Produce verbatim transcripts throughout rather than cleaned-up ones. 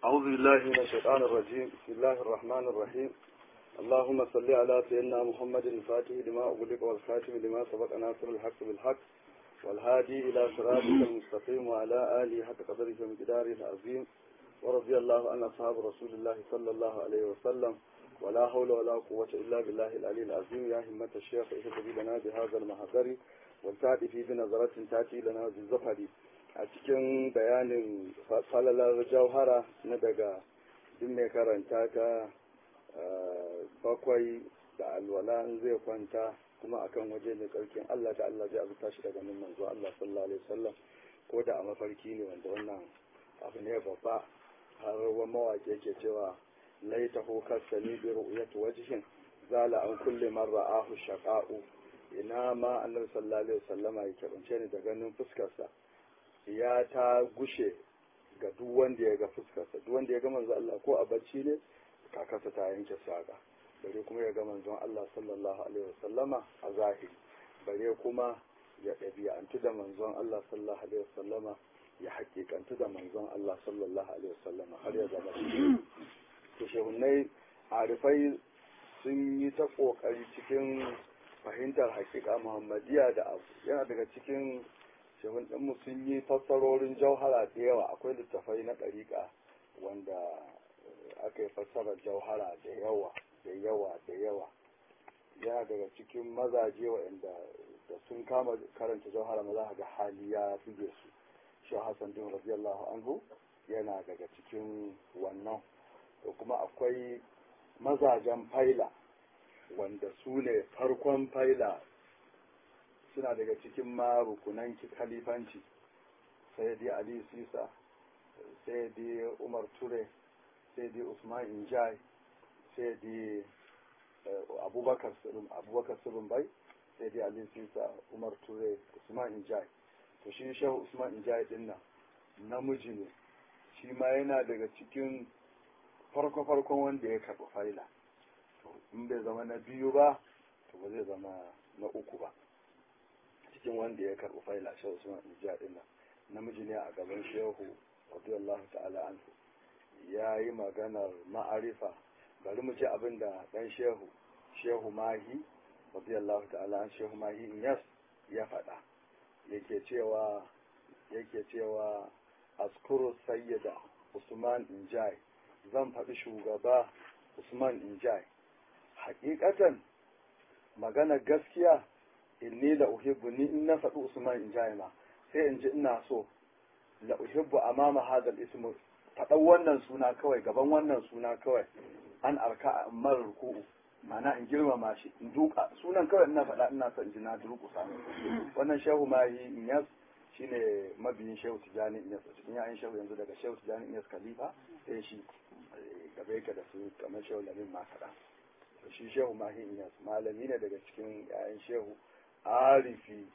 أعوذ بالله من الشيطان الرجيم. بسم الله الرحمن الرحيم. اللهم صل على سيدنا محمد الفاتح لما أغلق والخاتم لما سبق ناصر الحق بالحق والهادي إلى صراطك المستقيم وعلى آله حق قدره ومقداره العظيم، ورضي الله عن أصحاب رسول الله صلى الله عليه وسلم. ولا حول ولا قوة إلا بالله العلي العظيم. يا همة الشيخ اهدي لنا بهذا المحضر والتأتي في بنظرة تأتي لنا بالزفر. a cikin bayanin falalar jauhara na daga duk mai karanta ta bakwai da alwala zai kwanta kuma akan waje mai tsarkin Allah ta Allah zai azuta shi daga nan manzo Allah sallallahu alaihi wasallam, ko da a mafarki ne, wanda wannan abu ne babba. har wani mawaƙi yake cewa laitahu kasani bi ru'yati wajhin zala an kulli man ra'ahu shaqa'u. ina ma annabi sallallahu alaihi wasallama ya kirance ni da ganin fuskarsa, ya ta gushe ga duk wanda ya ga fuskarsa. Duk wanda ya ga manzon Allah ko a bacci ne kakarsa ta yanke saka, bare kuma ya ga manzon Allah sallallahu alaihi wasallama a zahiri, bare kuma ya ɗabi'antu da manzon Allah sallallahu alaihi wasallama, ya hakikantu da manzon Allah sallallahu alaihi wasallama har ya zama shi. To shehunai arifai sun yi ta kokari cikin fahimtar hakika Muhammadiyya da abu. Yana daga cikin shehun ɗinmu sun yi fassarorin jauhara da yawa. Akwai littafai na ɗariƙa wanda aka yi fassarar jauhara da yawa da yawa da yawa. Yana daga cikin mazaje waɗanda da sun kama karanta jauhara maza ga hali ya buge su. Shi Hassan bin radiyallahu anhu yana daga cikin wannan. Da kuma akwai mazajen faila wanda su ne farkon faila, suna daga cikin ma rukunan khalifanci. Sai dai Ali Sisa, sai dai Umar Ture, sai dai Usman Injai, sai dai Abubakar Abubakar Bai, sai dai Ali Sisa, Umar Ture, Usman Injai. To shi Shehu Usman Injai din nan namiji ne, shi ma yana daga cikin farko-farkon wanda ya karɓi faila. To in bai zama na biyu ba, to ba zai zama na uku ba cikin wanda ya karɓi faila. Shehu Usman Injai din nan namiji ne a gaban Shehu radiyallahu ta'ala anhu. Ya yi maganar ma'arifa. Bari mu ji abin da ɗan Shehu Shehu Mahi radiyallahu ta'ala an Shehu Mahi Inyas ya faɗa. Yake cewa yake cewa askuru sayyida Usman Injai, zan faɗi shugaba Usman Injai. Hakikatan magana gaskiya, inni la uhibbu, ni in na faɗi Usman Injai ma sai in ji ina so, la uhibbu amama hadal ismu, faɗan wannan suna kawai, gaban wannan suna kawai, an arka mar ruku'u, mana in girmama shi, in duka sunan kawai ina faɗa ina son ji na durƙusa. Wannan Shehu Mahi Inyas shine mabiyin Shehu Tijani Inyas, cikin yayin Shehu yanzu daga Shehu Tijani Inyas Khalifa sai shi gaba yake da su kamar Shehu Lamin Makara. To shi Shehu Mahi Inyas malami ne daga cikin yayin Shehu, arifi,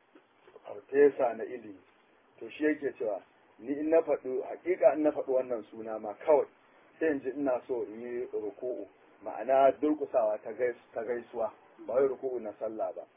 farfesa na ilimi. To shi yake cewa ni in na faɗi hakika in na faɗi wannan suna ma kawai sai in ji ina so in yi ruku'u, ma'ana durkusawa ta gaisuwa, ba wai ruku'u na sallah ba.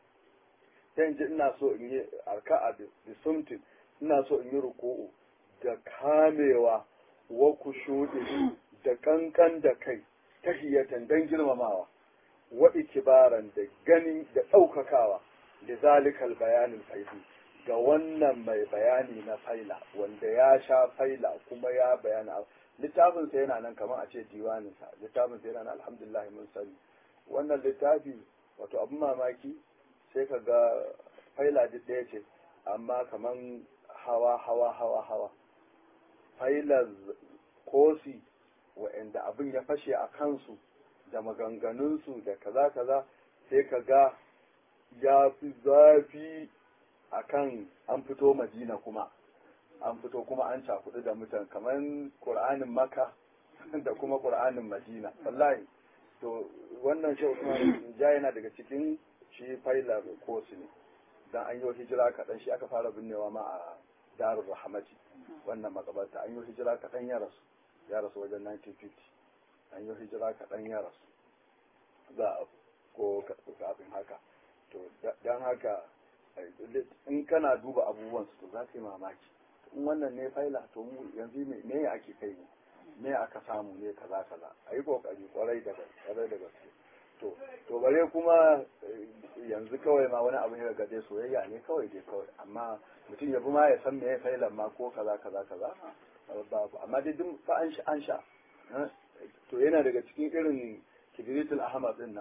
sai in ji ina so in yi arka'a da sumtin, ina so in yi ruku'u da kamewa wa kushuɗi da kankan da kai, tahiyatan dan girmamawa, wa ikibaran da ganin da ɗaukakawa, da zalikal bayanin faidi, ga wannan mai bayani na faila wanda ya sha faila kuma ya bayana. Littafinsa yana nan kamar a ce diwaninsa, littafinsa yana nan alhamdulillah mun sani. Wannan littafi wato abin mamaki, sai ka ga faila duk ɗaya ce amma kaman hawa hawa hawa hawa. Failar kosi wa'anda abin ya fashe a kansu da maganganunsu da kaza kaza, sai ka ga ya fi zafi a kan an fito Madina, kuma an fito kuma an cakudu da mutan kamar Qur'anin Makka da kuma Qur'anin Madina. Wallahi to wannan Shehu Usman ja yana daga cikin shi failar kosi ne. Dan an yi hijira kaɗan, shi aka fara binnewa ma a Darul Rahmati, wannan makabarta. An yi hijira kaɗan ya rasu, ya rasu wajen nineteen fifty. An yi hijira kaɗan ya rasu, za a ko kafin haka. To dan haka in kana duba abubuwan su to za ka yi mamaki. In wannan ne faila, to mu yanzu me ake kai ne? me aka samu ne kaza kaza a yi kokari kwarai da kwarai da gaske to to bare kuma yanzu kawai ma wani abu ne daga dai soyayya ne kawai dai kawai amma mutum ya bi ma ya san me ya failan ma ko kaza kaza kaza babu amma dai duk fa an sha an sha to yana daga cikin irin kibiritul ahmad din nan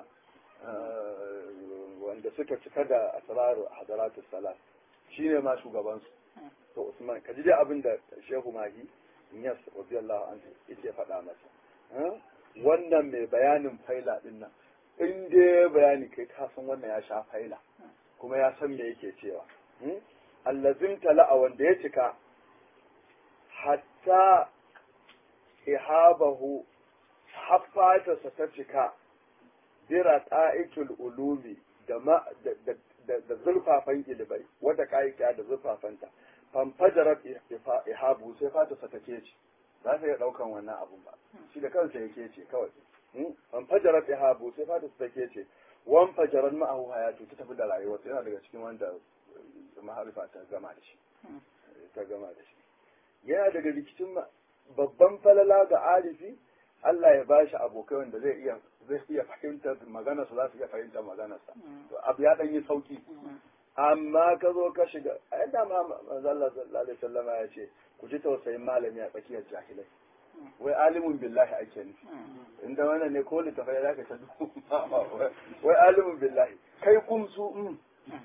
wanda suka cika da asraru hadaratus salat shine ma shugaban su to Usman kaji dai abin da Shehu Mahi Niyas radiyallahu anhu yake faɗa masa wannan mai bayanin faila din nan in dai bayani kai ka san wannan ya sha faila kuma ya san me yake cewa allazin tala'a wanda ya cika hatta ihabahu haffata sa ta cika bira qa'itul ulumi da ma da zurfafan ilibai wata ka'ika da zurfafanta fanfajarat ihabu sai fata sa take ce za ta iya daukan wannan abun ba shi da kansa yake ce kawai fanfajarat ihabu sai fata sa take ce wan fajaran ma'ahu hayatu ta tafi da rayuwa yana daga cikin wanda maharifa ta gama da shi ta gama da shi yana daga rikicin babban falala ga arifi Allah ya bashi abokai wanda zai iya zai iya fahimtar maganarsa za su iya fahimtar maganarsa to abu ya dan yi sauki amma ka zo ka shiga a yadda ma manzo Allah sallallahu alaihi wasallam ya ce ku ji tausayin malami a tsakiyar jahilai wai alimun billahi ake nufi inda wannan ne ko littafai zaka ta duba wai alimun billahi kai kumsu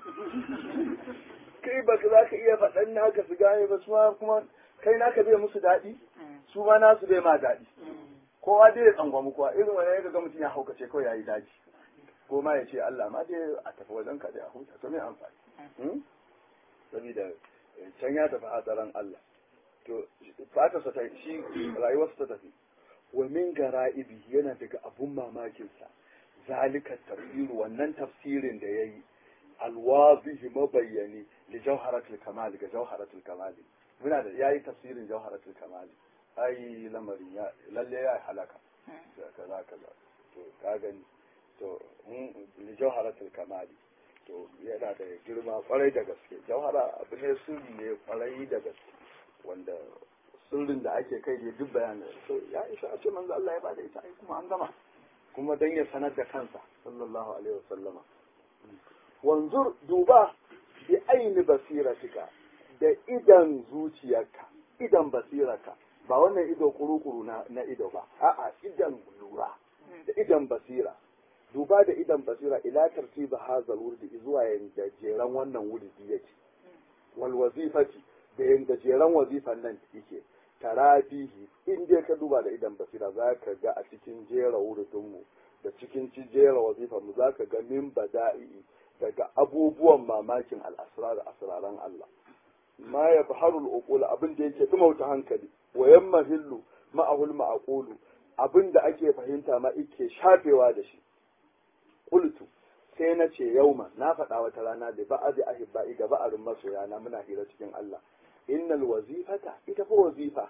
kai ba za ka iya faɗan naka su gane ba su ma kuma kai naka bai musu daɗi su ma nasu bai ma daɗi kowa dai ya tsangwamu kowa irin wani ya ga mutum ya haukace kawai ya yi daji ko ma ya ce Allah ma dai a tafi wajen ka dai a huta to me amfani saboda can ya tafi hatsarin Allah to fatarsa ta shi rayuwarsa ta tafi wa min gara'ibi yana daga abun mamakin sa zalika tafsiru wannan tafsirin da yayi alwazihi mabayyani li jawharatul kamal ga jawharatul kamal muna da yayi tafsirin jawharatul kamal ai lamarin ya lalle ya halaka kaza kaza to ka gani to li jawharatul kamal to yana da girma kwarai da gaske jawhara abu ne sirri ne kwarai da gaske wanda sirrin da ake kai ne duk bayanin to ya isa a ce manzo Allah ya bada ita ai kuma an gama kuma dan ya sanar da kansa sallallahu alaihi wasallama wanzur duba bi aini basiratika da idan zuciyarka idan basirarka ba wannan ido kuru-kuru na, na ido ba a'a idan lura da idan basira duba da idan basira ila tartiba hazal wurdi zuwa yanda jeran wannan wurdi yake wal wazifati da yanda jeran wazifan nan yake tarabihi in dai ka duba da idan basira zaka ga a cikin jera wurdin mu da cikin jera wazifan mu zaka ga min bada'i daga abubuwan mamakin al-asrar asraran Allah ma yabharu al-uqul abin da yake dumauta hankali wa yammahillu ma'ahul ma'qulu abin da ake fahimta ma yake shafewa da shi qultu sai na ce yauma na faɗa wata rana da ba'adi ahibba'i ga ba'arin masoya na muna hira cikin Allah innal wazifata ita fa wazifa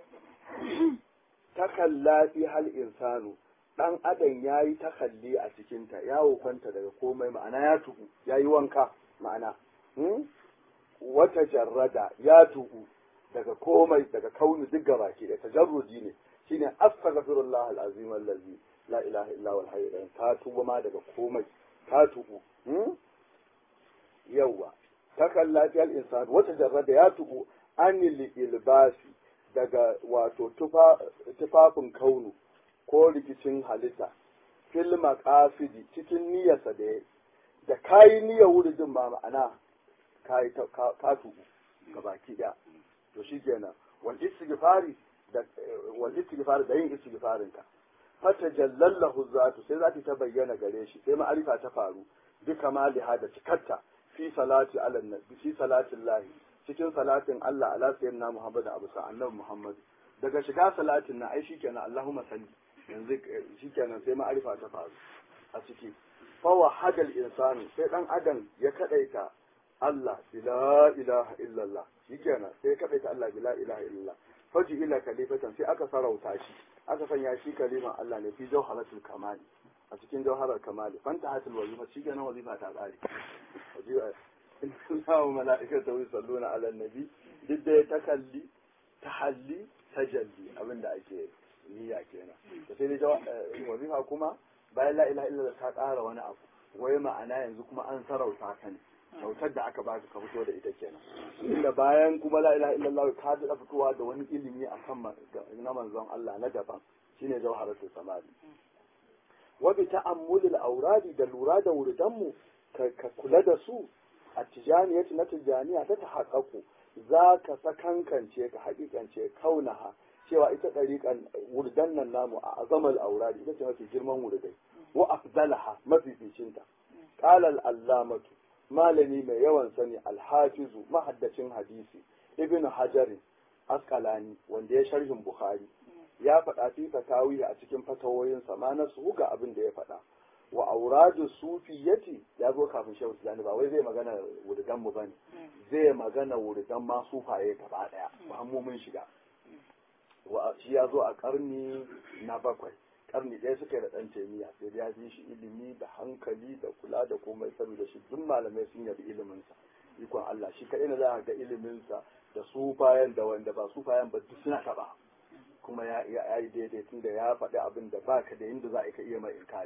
takalla fi hal insanu dan adam yayi takalli a cikin ta ya kwanta daga komai ma'ana ya tuku yayi wanka ma'ana hmm? wata jarrada ya tuku daga komai daga kauni duk gabaki da tajarrudi ne shine astaghfirullah alazim allazi la ilaha illa huwal hayy ta tuba ma daga komai ta tuku hmm? yawa takalla fi hal insanu wata jarrada ya tuku anil ilbasi daga wato tufafin kaunu ko rikicin halitta fil maqasidi cikin niyyarsa da da kai niyyar wurin ma ma'ana kai ka tubu gabaki da to shikenan wal istighfari da wal istighfari da yin istighfarin ka fata jallallahu zatu sai zati ta bayyana gare shi sai ma'arifa ta faru bi kamali hada cikatta fi salati ala nabi fi salati llahi cikin salatin Allah ala sayyidina Muhammad abu sa annabi Muhammad daga shiga salatin na ai shikenan Allahumma salli yanzu shikenan sai ma'arifa ta faru a ciki fa wahadal insani sai dan adam ya kadaita Allah la ilaha illallah shikenan sai kadaita Allah la ilaha illallah faji ila kalifatan sai aka sarauta shi aka sanya shi kaliman Allah ne fi jawharatul kamali a cikin jawharar kamali fanta hatul wazifa shikenan wazifa ta tsari inna mala'ikatu yusalluna ala nabi duk da ya takalli tahalli tajalli abinda ake niyya kenan to sai dai wazifa kuma bayan la ilaha illallah ta ƙara wani abu wai ma'ana yanzu kuma an sarauta ka ne kyautar da aka baka ka fito da ita kenan inda bayan kuma la ilaha illallah ka da fitowa da wani ilimi akan na manzon Allah na daban shine jawharatul samadi wa bi ta'ammulil awradi da lura da wurdanmu ka kula da su a tijaniyatu na tijaniya ta tahaqqaqu za ka sakankance ka haƙiƙance kaunaha cewa ita ɗariƙan wurdan nan namu a azamal auradi ita ce mafi girman wurdai wa afdalaha mafificinta qala al-allamatu malami mai yawan sani al-hafizu mahaddacin hadisi ibnu hajar asqalani wanda ya sharhin bukhari ya faɗa fi fatawi a cikin fatawoyinsa ma na su ga abin da ya faɗa wa auradu sufiyati ya zo kafin shehu tijani ba wai zai magana wurdan mu bane zai magana wurdan ma sufaye gaba daya ba mu mun shiga wa shi ya zo a karni na bakwai karni ɗaya suka yi da ɗan taimiya sai ya ji shi ilimi da hankali da kula da komai saboda shi duk malamai sun yabi iliminsa ikon Allah shi kaɗai na za a ga iliminsa da sufayen da wanda ba sufayen ba duk suna taɓa kuma ya yi daidai tun da ya faɗi abin da baka da inda za a iya mai inkari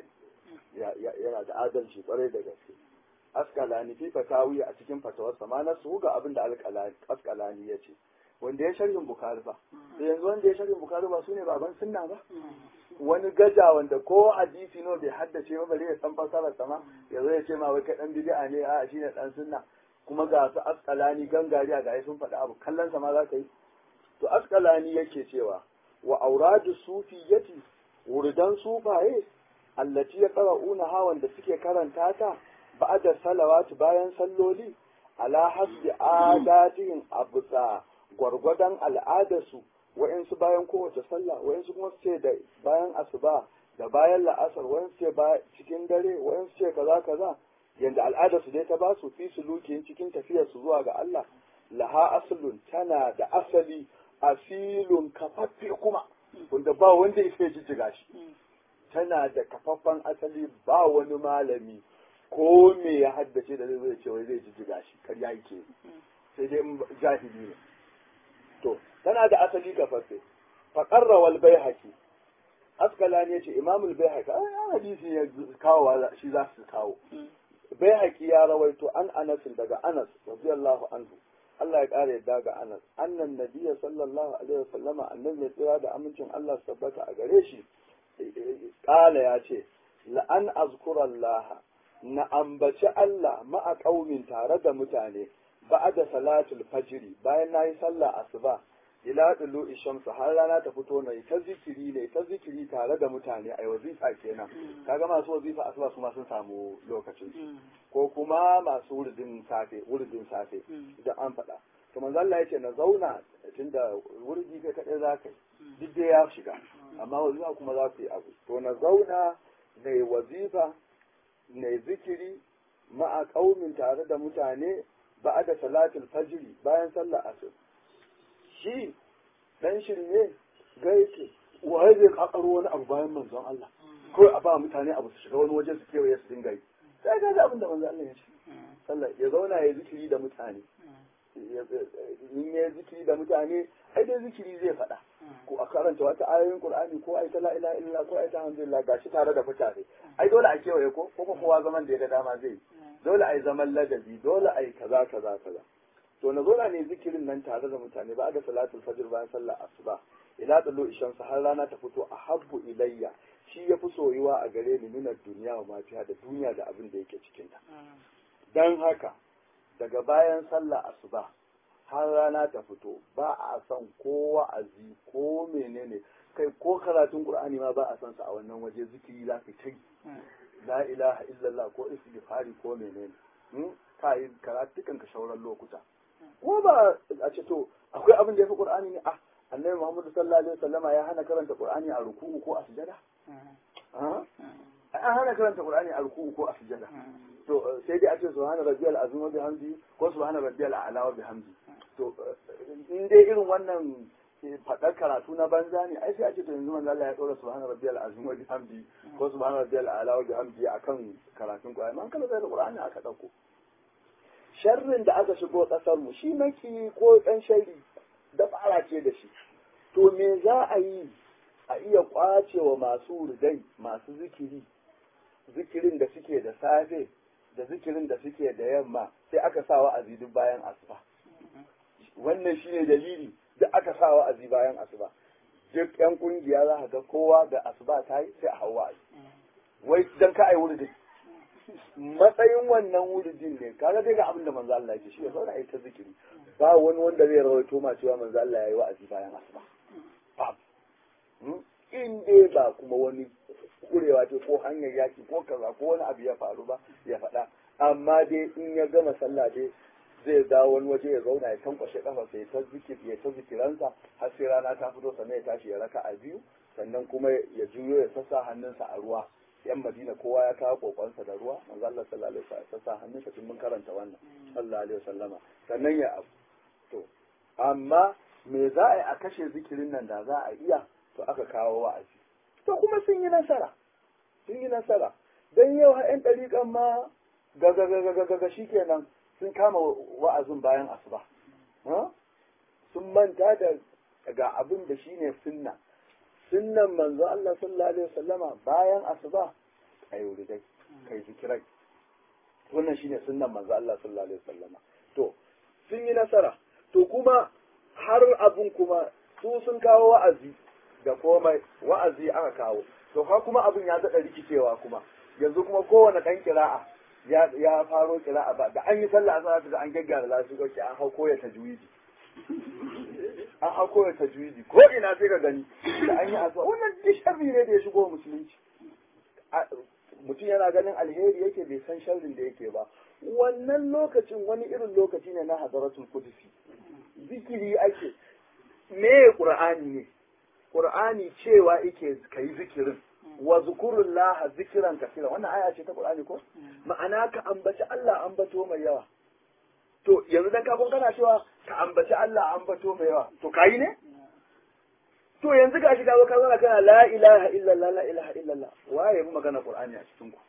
yana da adalci kwarai da gaske askalani fi fatawi a cikin fatawarsa ma na su ga abin da askalani ya ce wanda ya sharhin bukari ba da yanzu wanda ya sharhin bukari ba su ne baban sunna ba wani gaja wanda ko hadisi no bai haddace ba bare ya san fasarar sama ya zo ya ce ma wai kai dan bid'a ne a shine dan sunna kuma ga su askalani gangariya ga sun faɗi abu kallon sa ma za ka yi to askalani yake cewa wa auradu sufiyati wurdan sufaye allati ya qara'una hawan da suke karanta ta ba'da salawatu bayan salloli ala hasbi adatihim abusa gwargwadon al'adarsu wa'insu bayan kowace sallah wa'insu kuma su ce da bayan asuba da bayan la'asar wa'insu ce cikin dare wa'insu ce kaza kaza yanda al'adarsu dai ta ba su fi sulukin cikin tafiyar su zuwa ga Allah laha aslun tana da asali asilun kafaffe kuma wanda ba wanda ya fi jijjiga shi tana da kafaffan asali ba wani malami ko me ya haddace da zai ce wai zai jijjiga shi karya yake sai dai jahili ne to tana da asali kafaffe faqarra wal baihaqi askalani yace imamul baihaqi ai hadisi ya kawo shi za su kawo baihaqi ya rawaito an Anas daga Anas radiyallahu anhu Allah ya kare yadda ga Anas annan nabiyyi sallallahu alaihi wasallama annabi ya tsira da amincin Allah su tabbata a gare shi kala ya ce la'an azkurallaha na ambaci Allah ma'a qaumin tare da mutane ba'da salatul fajri bayan nayi sallah asuba ila dulu shamsu har rana ta fito nayi ta zikiri ne ta zikiri tare da mutane ai wazifa kenan kaga masu wazifa asuba su ma sun samu lokacin ko kuma masu wurdin safe wurdin safe idan an faɗa to manzo Allah yace na zauna tunda wurdi kai kadai zaka duk dai ya shiga amma wazifa kuma za su yi abu to na zauna nayi wazifa nayi zikiri ma'a qaumin tare da mutane ba'da salatul fajri bayan sallar asr shi dan shirme ga yake waye zai kakaro wani abu bayan manzon Allah ko a ba mutane abu su shiga wani waje su kewaye su dinga yi sai ga abin da manzon Allah ya ce sallah ya zauna ya zikiri da mutane in ya zikiri da mutane ai dai zikiri zai faɗa ko a karanta wata ayoyin Qur'ani ko ai ta la ilaha illallah ko ai ta alhamdulillah gashi tare da mutane ai dole a kewaye ko ko kowa zaman da ya ga dama zai dole ai zaman ladabi dole ai kaza kaza kaza to na zola ne zikirin nan tare da mutane ba da salatul fajr bayan sallar asuba ila dallo ishan sa har rana ta fito a habbu ilayya shi yafi soyuwa a gare ni minar duniya wa mafiya da duniya da abin da yake cikin ta dan haka daga bayan sallar asuba har rana ta fito ba a san ko wa'azi ko menene kai ko karatun qur'ani ma ba a san sa a wannan waje zikiri za ka yi la ilaha illallah ko istighfari ko menene ka yi karatukan ka shauran lokuta ko ba a ce to akwai abin da ya fi qur'ani ne ah annabi muhammadu sallallahu alaihi wasallama ya hana karanta qur'ani a ruku'u ko a sujada an hana karanta qur'ani a ruku'u ko a sujada to sai dai a ce subhana rabbiyal azim wa bihamdi ko subhana rabbiyal a'la wa bihamdi to in dai irin wannan faɗar karatu na banza ne ai sai a ce to yanzu manzo Allah ya dora subhana rabbiyal azim wa bihamdi ko subhana rabbiyal a'la wa bihamdi akan karatun qur'ani man kala da qur'ani aka dauko sharrin da aka shigo kasar mu shi maki ko dan sharri da fara ce da shi to me za a yi a iya kwacewa masu wurdai masu zikiri zikirin da suke da safe da zikirin da suke da yamma sai aka sa wa'azi duk bayan asuba wannan shine dalili duk aka sa wa'azi bayan asuba duk yan kungiya za ka ga kowa da asuba ta yi sai a hawa wa'azi wai dan ka ai wurdin matsayin wannan wuridin ne kaga dai ga abin da manzo Allah yake shi ya zauna ai ta zikiri ba wani wanda zai rawaito ma cewa manzo Allah yayi wa'azi bayan asuba ba in dai ba kuma wani kurewa ce ko hanyar yaki ko kaza ko wani abu ya faru ba ya faɗa amma dai in ya gama sallah dai zai dawo wani waje ya zauna ya tankwashe kafa sai ta zikir ya ta zikiransa har sai rana ta fito sannan ya tashi ya raka a biyu sannan kuma ya juyo ya sassa hannunsa a ruwa yan madina kowa ya kawo kokonsa da ruwa manzo Allah sallallahu alaihi wasallam sassa hannunsa tun mun karanta wannan sallallahu alaihi wasallama sannan ya abu to amma me za a yi a kashe zikirin nan da za a iya to aka kawo wa'azi to kuma sun yi nasara sun yi nasara dan yau ha yan dariƙan ma gaga gaga gaga shikenan sun kama wa'azin bayan asuba sun manta da ga abin da shine sunna sunnan manzo Allah sallallahu alaihi wasallama bayan asuba kai wuridai kai zikirai wannan shine sunnan manzo Allah sallallahu alaihi wasallama to sun yi nasara to kuma har abun kuma su sun kawo wa'azi da komai wa'azi aka kawo to ha kuma abun ya daɗa rikicewa kuma yanzu kuma kowane ɗan kira'a ya ya faro kira'a ba da an yi sallah a da an gaggara lasu goki an hau koya tajwidi an hau koya tajwidi ko ina sai ka gani da an yi asuwa wannan duk sharri ne da ya shigo musulunci mutum yana ganin alheri yake bai san sharrin da yake ba wannan lokacin wani irin lokaci ne na hadaratul qudsi zikiri ake me qur'ani ne qur'ani cewa yake kai zikirin wa zukurullah zikiran kaseera wannan aya ce ta qur'ani ko ma'ana ka ambaci Allah ambato mai yawa to yanzu dan kafin kana cewa ka ambaci Allah ambato mai yawa to kai ne to yanzu gashi ka zo ka zana kana la ilaha illallah la ilaha illallah waye mu magana qur'ani a cikin ku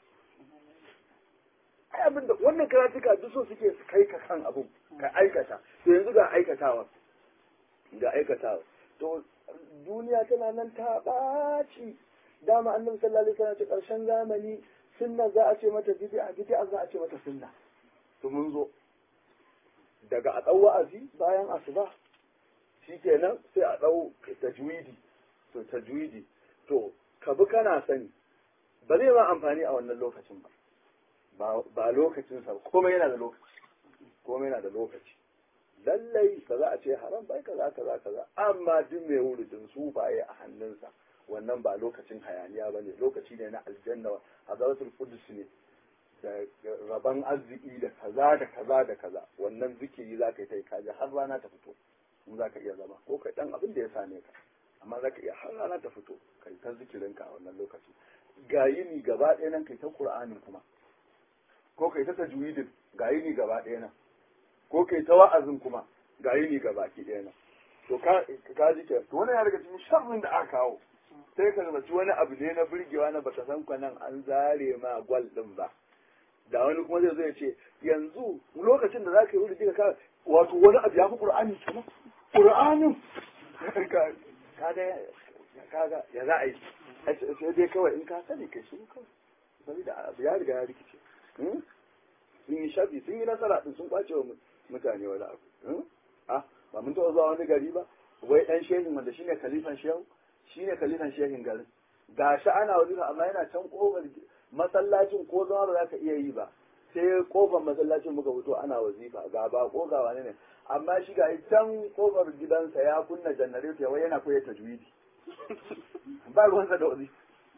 ai abinda wannan karatuka duk so suke su kai ka kan abu ka aikata to yanzu ga aikatawa ga aikatawa to duniya tana nan ta ɓaci dama annabi sallallahu alaihi wasallam ce ƙarshen zamani sunna za a ce mata bid'a bid'a za a ce mata sunna to mun zo daga a ɗau wa'azi bayan asuba shikenan sai a ɗau tajwidi to tajwidi to ka bi kana sani ba zai ma amfani a wannan lokacin ba ba lokacin sa komai yana da lokaci komai yana da lokaci lallai ba za a ce haram bai kaza kaza kaza amma duk mai wuridin su baye a hannunsa wannan ba lokacin hayaniya ba ne lokaci ne na aljanna hadaratul qudus ne da raban arziki da kaza da kaza da kaza wannan zikiri za ka yi ta yi kaji har rana ta fito in za ka iya zama ko kai dan abin da ya same ka amma za ka iya har rana ta fito kai ta zikirinka a wannan lokaci ga yini gaba ɗaya nan kai ta qur'anin kuma ko kai ta tajwidin ga yini gaba ɗaya nan ko kai ta wa'azin kuma ga yini gaba ki ɗaya nan to ka ka ji ke to wannan ya daga cikin sharrin da aka kawo sai ka zaci wani abu ne na burgewa na baka san kwanan an zare ma gwal din ba da wani kuma zai zo ya ce yanzu lokacin da zaka yi wuri ka wato wani abu ya fi qur'ani kuma qur'anin kaga kaga ya za a yi sai dai kawai in ka sani kai shi kawai saboda abu ya riga ya rikice sun yi shafi sun yi nasara din sun kwace wa mutane wani abu ah ba mun taɓa zuwa wani gari ba wai ɗan shehin wanda shine kalifan shehu shine kalifan shehin garin ga shi ana wazifa amma yana can kofar masallacin ko zama ba za ka iya yi ba sai kofar masallacin muka fito ana wazifa ga ba ko ga wani ne amma shi ga can kofar gidansa ya kunna janareto wai yana koyar tajwidi ba ruwansa da wazifa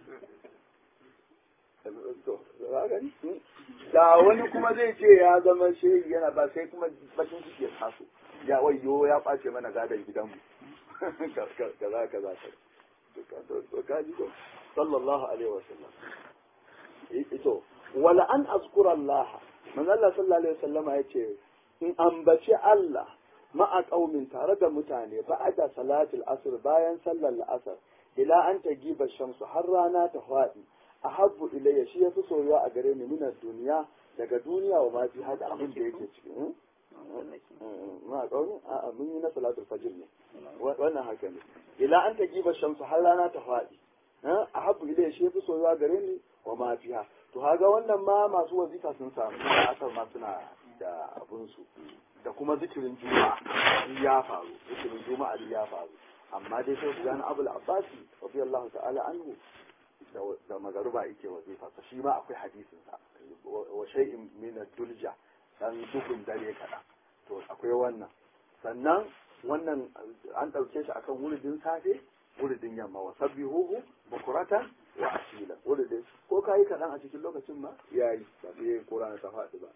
da wani kuma zai ce ya zama shehi yana ba sai kuma bakin ciki ya taso ya wayo ya ɓace mana gadon gidanmu kaza kaza to kaji ko sallallahu alaihi wasallam ito wala an azkura Allah man Allah sallallahu alaihi wasallam yace in ambaci Allah ma'a qaumin tare da mutane ba'da salatul asr bayan sallar asr ila an tagiba shamsu har rana ta fadi ahabbu ilayya shi yafi soyuwa a gare ni min duniya daga duniya wa ma fi hada abin da yake ciki ma kauni a mun yi na salatul fajr ne wannan haka ne ila an ta giba shamsu har rana ta faɗi a habbu ila shi yafi soyuwa gare ni wa ma fiha to haga wannan ma masu wazifa sun samu da asar ma suna da abun su da kuma zikirin juma'a ya faru zikirin juma'a ya faru amma dai sai su gane abul abbasi radiyallahu ta'ala anhu da magaruba yake wazifa shi ma akwai hadisin sa wa shay'in min ad-dulja dan dukun dare kada to akwai wannan sannan wannan an dauke shi akan wuridin safe wuridin yamma wa sabbihuhu bukuratan wa asila wuridin ko kai kadan a cikin lokacin ma yayi ba sai Qur'ani ta faɗi ba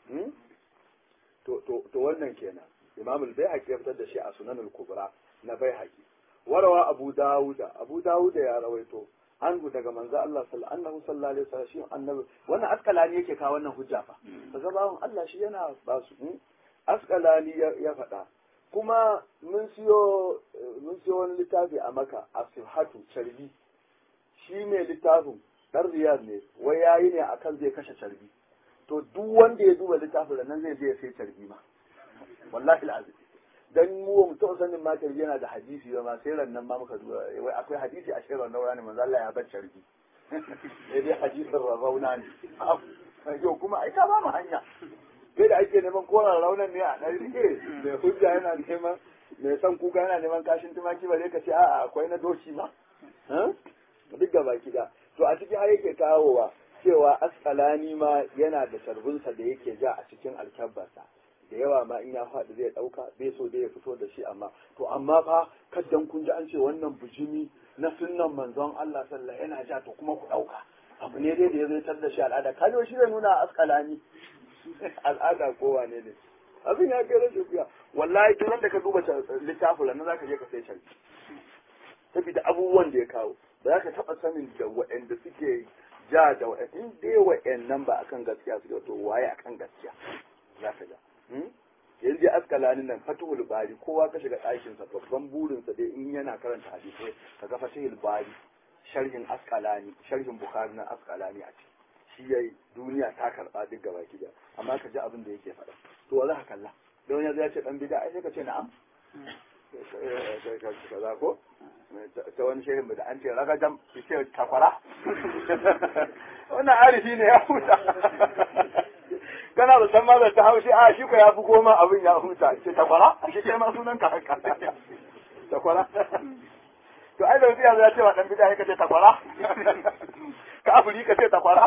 to to to wannan kenan Imam al-Baihaqi ya fitar da shi a Sunan al-Kubra na Baihaqi warawa Abu Dawud Abu Dawud ya rawaito anhu daga manzo Allah sallallahu alaihi wasallam shi annabi wannan askalani yake kawo wannan hujja fa kaga bawon Allah shi yana ba su askalani ya faɗa kuma mun siyo mun siyo wani littafi a Makka as-sihhatu charbi shi ne littafin dan Riyad ne wai yayi ne akan zai kashe charbi to duk wanda ya duba littafin nan zai je ya sai charbi ma wallahi alazim dan mu mu taɓa sanin ma charbi yana da hadisi ba ma sai ran nan ma muka duba wai akwai hadisi a shirin na wani manzo Allah ya bar charbi sai dai hadisin rawauna ne yau kuma ai ka ba mu hanya sai da ake neman koran raunan ne a ɗari rike mai hujja yana neman mai san kuka yana neman kashin tumaki ba zai ka ce a'a akwai na doki ma duk da baki da to a cikin har yake kawowa cewa askalani ma yana da sharbinsa da yake ja a cikin alkyabbarsa da yawa ma in ya faɗi zai ɗauka bai so da ya fito da shi amma to amma fa kaddan kun ji an ce wannan bujimi na sunnan manzon Allah sallallahu yana ja to kuma ku ɗauka abu ne dai da ya zai tar da shi al'ada kajo shi zai nuna askalani al'ada kowa ne ne abin ya kai rashin kuya wallahi duk da ka duba littafin nan zaka je ka sai sharbi saboda abubuwan da ya kawo ba za ka taɓa sanin da waɗanda suke ja da waɗanda in dai waɗannan ba akan gaskiya suke to waye akan gaskiya za ka ja yanzu askalanin nan fatuhul bari kowa ka shiga ɗakinsa babban burinsa dai in yana karanta hadisai ka ga fatuhul bari sharhin askalani sharhin bukhari na askalani a ciki shi yayi duniya ta karɓa duk gaba ki amma ka ji abin da yake faɗa to wa za ka kalla don yanzu ya ce dan bid'a sai ka ce na'am kaza ko ta wani shehin da an ce ragajam ki ce takwara wannan arifi ne ya huta kana da san ma da ta haushi a shi ko ya fi koma abin ya huta ce takwara a shi kai ma sunan ka haka takwara to ai da wani ya ce wa dan bid'a ka ce takwara ka afuri ka ce takwara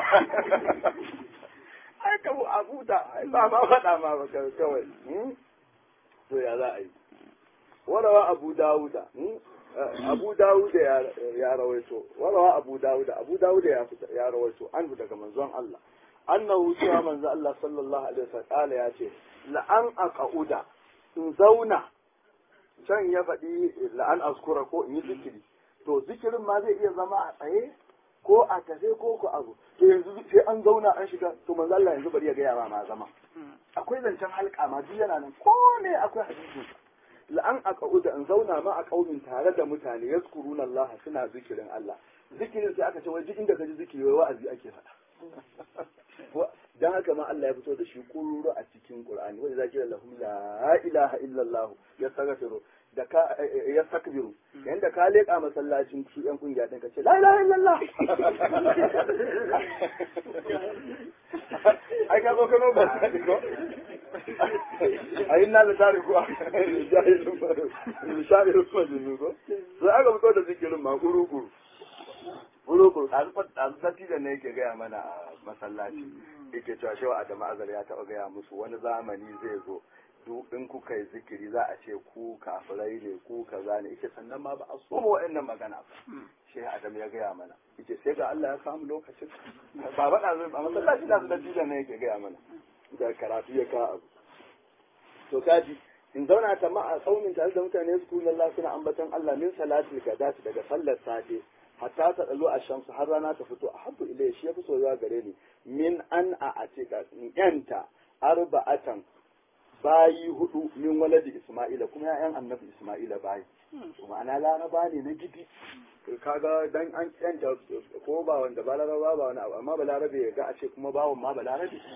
ai ka a huta ba ma faɗa ma ba kawai to ya za a yi warawa abu dawuda abu dawuda ya rawaito warawa abu dawuda abu dawuda ya rawaito an daga manzon Allah annahu cewa manzon Allah sallallahu alaihi wasallam ya ce la an aqauda in zauna can ya faɗi la an askura ko in yi zikiri to zikirin ma zai iya zama a tsaye ko a tafe ko ko abu to yanzu sai an zauna an shiga to manzon Allah yanzu bari ya ga yawa ma zama akwai zancen halka ma duk yana nan ko ne akwai hadisi la'an a da in zauna ma a ƙaunin tare da mutane ya kuruna Allah suna zikirin Allah zikirin sai aka ce wai duk inda ka ji zikiri wai wa'azi ake faɗa dan haka ma Allah ya fito da shi kururu a cikin Qur'ani wanda zaki da lahum la ilaha illa Allah ya sagafiru da ka ya sakbiru yanda ka leka masallacin su yan kungiya din ka ce la ilaha illa Allah ai ka zo kana ba ko ayin na da tariku jahilun sha'irun majnun ko sai aka fito da zikirin ma kuru-kuru kuru-kuru azati da ne yake gaya mana a masallaci yake cewa shewa Adamu Azar ya taɓa gaya musu wani zamani zai zo duk in kuka yi zikiri za a ce ku kafirai ne ku kaza ne yake sannan ma ba a so ma wa'annan magana ba shehu Adamu ya gaya mana yake sai ga Allah ya samu lokacin ba faɗa zai a masallaci da azati da ne yake gaya mana da karatu ya ka abu to kaji in zauna ta ma a tsaunin tare da mutane su kula Allah suna ambaton Allah min salatul gadati daga sallar safe hatta ta dalu a shamsu har rana ta fito a habbu ilai shi yafi soyuwa gare ni min an a atika in yanta arba'atan bayi hudu min waladi Isma'ila kuma ya'yan annabi Isma'ila bayi kuma ana laraba ne na gidi kaga dan an yanta ko ba wanda ba laraba ba wani abu amma ba larabe ya ga a ce kuma bawon ma ba larabe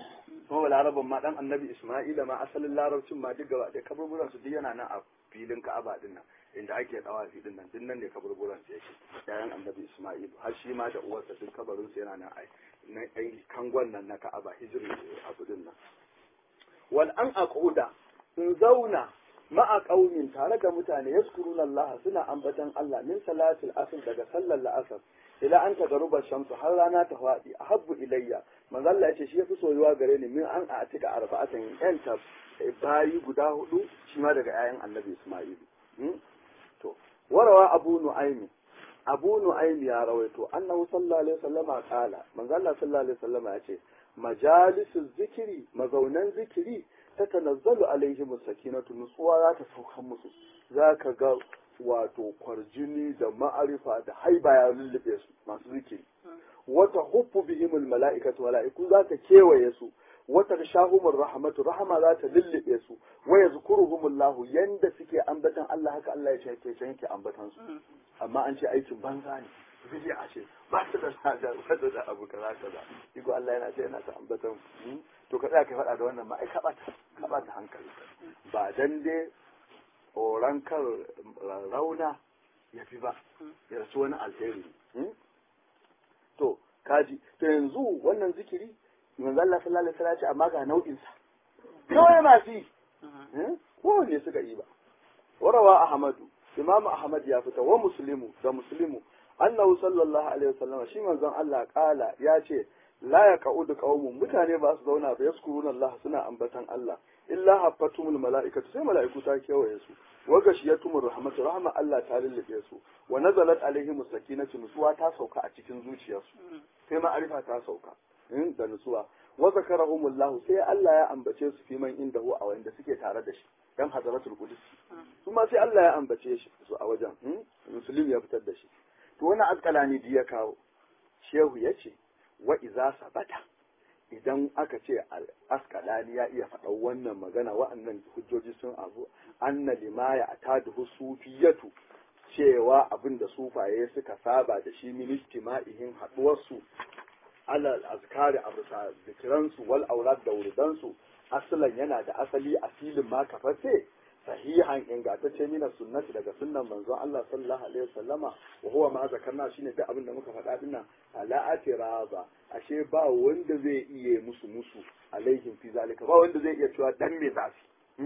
kuma laraban ma dan annabi isma'ila ma asalin larabcin ma duk gaba ɗaya kaburburan su duk yana nan a filin ka'aba din nan inda ake dawafi din nan din nan ne kaburburan su yake yayan annabi isma'il har shi ma da uwarsa duk kabarin su yana nan ai na ai kangon nan na ka'aba hijri abu din nan wal an aquda in zauna ma'a qaumin tare da mutane yaskuruna Allah suna ambatan Allah min salatil asr daga sallar la'asar ila an tagaruba shamsu har rana ta faɗi ahabbu ilayya manzo Allah yace shi yafi soyuwa gare ni min an atika arba'atan yanta bayi guda hudu shi ma daga ayan annabi Isma'il to warawa abu nu'aymi abu nu'aymi ya rawaito annahu sallallahu alaihi wasallama qala manzo Allah sallallahu alaihi wasallama yace majalisu zikiri mazaunan zikiri tatanazzalu alaihim sakinatu nutsuwa za ta saukan musu zaka ga wato kwarjini da ma'arifa da haiba ya lullube su masu zikiri wata huffu bihimul mala'ikatu mala'iku za ta kewaye su wata shahumur rahmatu rahama za ta lullube su wa yazkuruhumullahu yanda suke ambatan Allah haka Allah ya ce ke yake ambatan su amma an ce aikin banza ne biji a ce ba su da sada wanda da abu kaza kaza iko Allah yana ce yana ta ambatan to ka tsaya kai faɗa da wannan ma ai ka bata ka bata hankali ba dan dai tsoron kar rauna ya fi ba ya rasu wani alheri to kaji to yanzu wannan zikiri manzo Allah sallallahu alaihi wasallam ya ce amma ga nau'in sa kawai ma fi ko ne suka yi ba warawa ahmadu imam ahmad ya fita wa muslimu da muslimu annahu sallallahu alaihi wasallam shi manzon Allah kala ya ce la yaqudu qaumun mutane ba su zauna ba yaskuruna Allah suna ambatan Allah illa haffatumul mala'ikatu sai mala'iku ta kewaye su wa gashiyatumur rahmatu rahma Allah ta lullube su wa nazalat alaihim sakinatu nutsuwa ta sauka a cikin zuciyarsu sai ma'arifa ta sauka in da nutsuwa wa zakarahumullahu sai Allah ya ambace su fi man indahu a wanda suke tare da shi dan hadaratul qudus kuma sai Allah ya ambace shi su a wajen muslim ya fitar da shi to wannan alkalani di ya kawo shehu yace wa iza sabata idan aka ce askalani ya iya faɗa wannan magana wa'annan hujjoji sun abu anna limaya ataduhu sufiyatu cewa abinda sufaye suka saba da shi ministima'ihin haɗuwarsu alal azkari abusa zikiransu wal aurad da wuridansu asalan yana da asali a filin ma kafafe sahihan ingantacce mina sunnati daga sunnan manzon Allah sallallahu alaihi wasallama wa huwa ma zakarna shine duk abin da muka faɗa dinnan ala atiraba ashe ba wanda zai iya musu musu alaihim fi zalika ba wanda zai iya cewa dan me zafi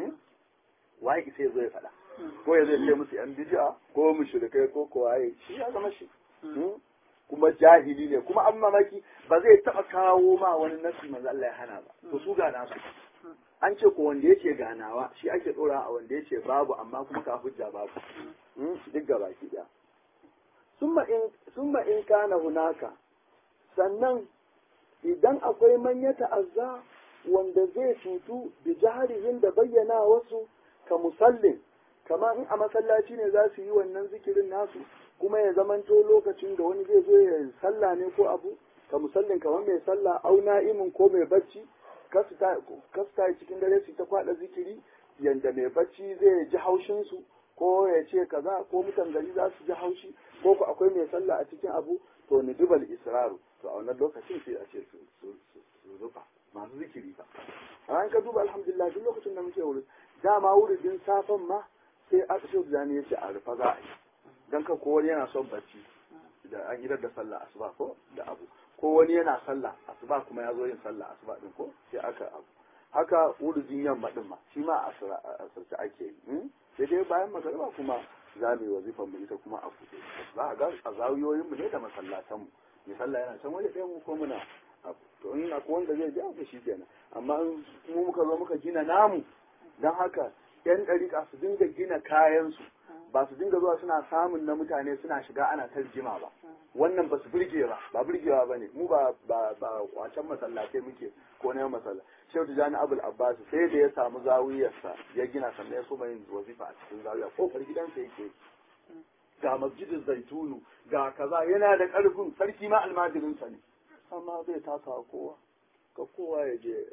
wai sai zai faɗa ko ya zai ce musu yan bid'a ko mushrikai ko ko waye shi ya zama shi kuma jahili ne kuma an mamaki ba zai taɓa kawo ma wani nasi manzo Allah ya hana ba to su ga nasu an ce ko wanda yake ganawa shi ake dora a wanda yake babu amma kuma ka hujja babu duk gaba ki da summa in summa in kana hunaka sannan idan akwai man ta'azza wanda zai cutu bi jaharihin da bayyana wasu ka musallin kamar in a masallaci ne za su yi wannan zikirin nasu kuma ya zamanto lokacin da wani zai zo ya sallah ne ko abu ka musallin kamar mai sallah au na'imin ko mai bacci kasu ta cikin dare su ta kwada zikiri yanda mai bacci zai ji haushin su ko ya ce kaza ko mutan gari za su ji haushi ko ku akwai mai sallah a cikin abu to ni dubal israru to a wannan lokacin sai a ce su rufa masu zikiri ba a ka duba alhamdulillah duk lokacin da muke wuri dama wurin safan ma sai aka ce zani ya ce a rufa za a yi dan ka ko wani yana son bacci da an idar da sallah asuba ko da abu ko wani yana sallah asuba kuma ya zo yin sallah asuba din ko sai aka abu haka urujin yamma din ma shi ma asirce ake yi sai dai bayan magariba kuma za mu yi wazifan mu ita kuma a kuɗe za a ga a zawiyoyin mu ne da masallatan mu mai sallah yana can waje ɗaya mu ko muna abu to in akwai wanda zai ji abu shi kenan amma mu muka zo muka gina namu dan haka yan ɗariƙa su dinga gina kayansu ba su dinga zuwa suna samun na mutane suna shiga ana tarjima ba wannan ba su burge ba ba burgewa ba ne mu ba ba ba wacan masallatai muke ko na masalla shehu tijani abul abbas sai da ya samu zawiyarsa ya gina sannan ya so yin wazifa a cikin zawiya kofar gidansa yake ga masjidin zaitunu ga kaza yana da karfin sarki ma almajirinsa ne amma zai taka kowa ka kowa ya je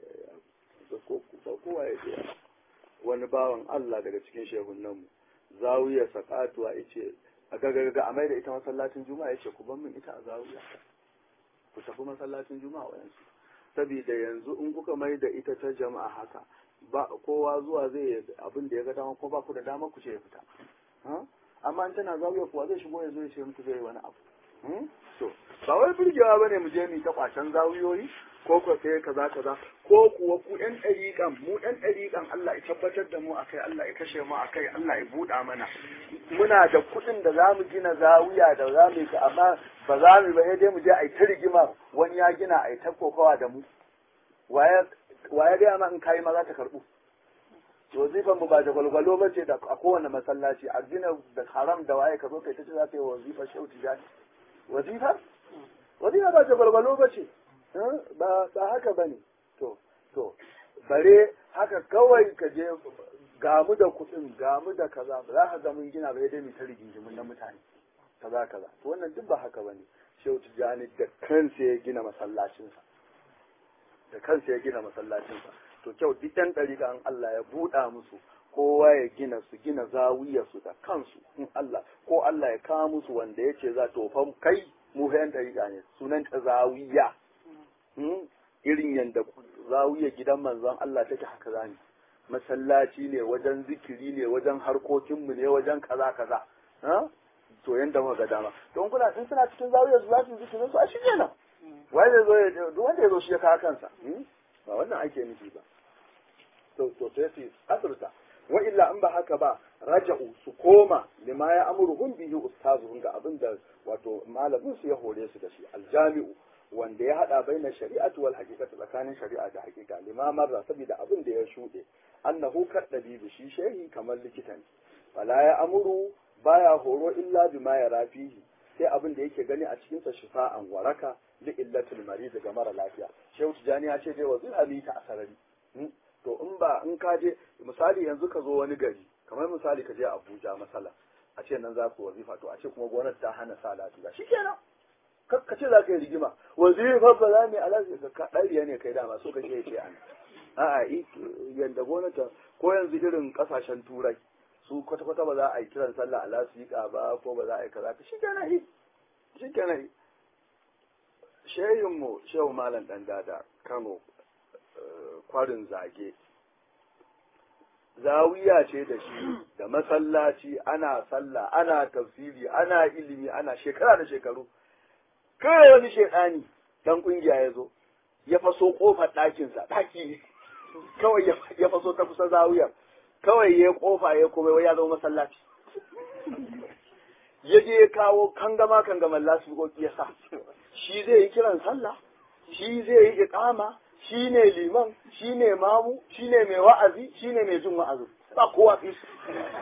ka kowa ya je wani bawan Allah daga cikin shehunan mu zawiyar sakatuwa yace a gagaga a mai da ita masallacin juma'a yace ku ban min ita a zawiya ku tafi masallacin juma'a wayansu saboda yanzu in kuka mai da ita ta jama'a haka ba kowa zuwa zai abin da ya ga dama ko ba ku da dama ku ce ya fita amma in tana zawiya kuwa zai shigo ya zo ya ce muku zai wani abu to ba wai burgewa bane mu je mu ta kwacen zawiyoyi ko ko sai kaza kaza ko kuwa ku ɗan ɗariƙan mu ɗan ɗariƙan Allah ya tabbatar da mu akai Allah ya kashe mu akai Allah ya buɗa mana muna da kuɗin da za mu gina zawiya da za mu yi amma ba za mu ba sai dai mu je a yi ta rigima wani ya gina a yi ta kokawa da mu waye waye ga ma in kai ma za ta karɓu wazifan mu ba da gwalgwalo ba ce da a kowane masallaci a gina da haram da waye ka zo kai ta ce za ta yi wazifa shehu tijani wazifa wazifa ba da gwalgwalo ba ce ba ba haka bane to to bare haka kawai ka je gamu da kuɗin gamu da kaza ba za ka ga mun gina ba dai mu ta rigingimin na mutane kaza kaza to wannan duk ba haka bane shehu tijani da kansa ya gina masallacinsa da kansa ya gina masallacinsa to kyau duk ɗan ɗariƙa an Allah ya buɗa musu kowa ya gina su gina zawiyarsu da kansu in Allah ko Allah ya kawo musu wanda ya ce za to fa kai mu ɗan ɗariƙa ne sunan ta zawiya irin yanda zawiya gidan manzon Allah take haka zani masallaci ne wajen zikiri ne wajen harkokinmu ne wajen kaza kaza to yanda muka ga dama don kuna sun suna cikin zawiyar su za su zikirin su a shi kenan wai zai zo ya duk wanda ya zo shi ya kawo kansa ba wannan ake nufi ba to to sai su asirta wa illa in ba haka ba raja'u su koma lima ya amuruhum bihi ustazuhum ga abin da wato malamin su ya hore su da shi aljami'u wanda ya hada baina shari'atu wal haqiqati tsakanin shari'a da haqiqa lima marra saboda abin da ya shude annahu kaddabibi shi shehi kamar likita ne wala ya amuru baya horo illa bima ya rafihi sai abin da yake gani a cikin sa shifa'an waraka li illatul marid ga mara lafiya shehu tijani ya ce dai wazifa mi ta asarari to in ba in ka je misali yanzu ka zo wani gari kamar misali ka je Abuja masala a ce nan za ku wazifa to a ce kuma gwamnati ta hana salatu da shikenan ka ce za ka yi rigima wazifa ba za mu alaji ka dariya ne kai dama so ka ce ce an a'a yanda gwamnati ko yanzu irin kasashen turai su kwata kwata ba za a yi kiran sallah a lasika ba ko ba za a yi kaza ka shikenan yi shikenan shehin mu shehu malam dan dada Kano kwarin zage zawiya ce da shi da masallaci ana sallah ana tafsiri ana ilimi ana shekara da shekaru kai wani shekani dan kungiya ya zo ya faso kofar ɗakinsa ɗaki kawai ya faso ta kusa zawiyar kawai ya kofa ya komai ya zama masallaci ya je ya kawo kangama kangaman lasikoki ya sa shi zai yi kiran sallah shi zai yi iqama shi ne liman shi ne mamu shi ne mai wa'azi shi ne mai jin wa'azi ba kowa sai shi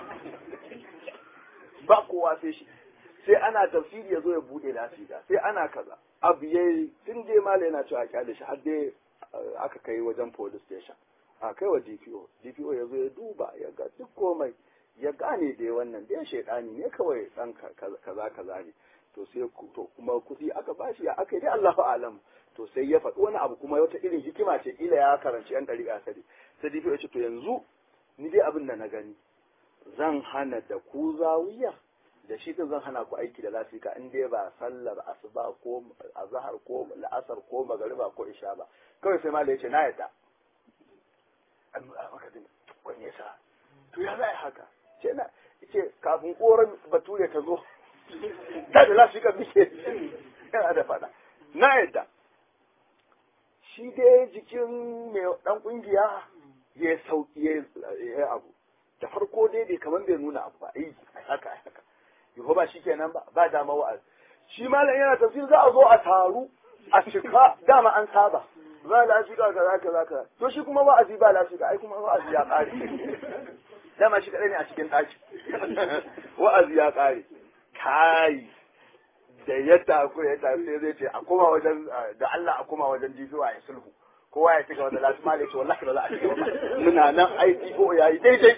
ba kowa sai shi sai ana tafsiri ya zo ya bude lasika sai ana kaza abu ya tun je mala yana cewa kyale shi har dai aka kai wajen police station a kai wa D P O D P O ya zo ya duba ya ga duk komai ya gane da wannan da ya shaidani ne kawai dan kaza kaza ne to sai to kuma kudi aka bashi ya aka yi dai Allahu alam to sai ya faɗi wani abu kuma wata irin hikima ce kila ya karanci yan dariƙa sadi sai D P O ya ce to yanzu ni dai abin da na gani zan hana da ku zawiya da shi din zan hana ku aiki da lasika in dai ba sallar asuba ko azhar ko la'asar ko magariba ko isha ba kawai sai malai ya ce na yadda an maka din wani yasa to ya zai haka ce na ce kafin koran bature ta zo da da lasika bike yana da fada na yadda shi dai jikin mai dan kungiya ya sauki ya abu da farko dai bai kaman bai nuna abu ba ai haka haka yau ba shikenan ba ba dama wa'azi shi malam yana tafsir za a zo a taru a cika dama an saba ba lafiya kaza kaza kaza to shi kuma wa'azi ba lafiya ai kuma wa'azi ya kare dama shi kadai ne a cikin daki wa'azi ya kare kai da yadda ko ya tafi sai zai ce a koma wajen da Allah a koma wajen jizuwa ya sulhu kowa ya cika wanda lasu mali ce wallahi ba za a cika ba muna nan aiki ko yayi daidai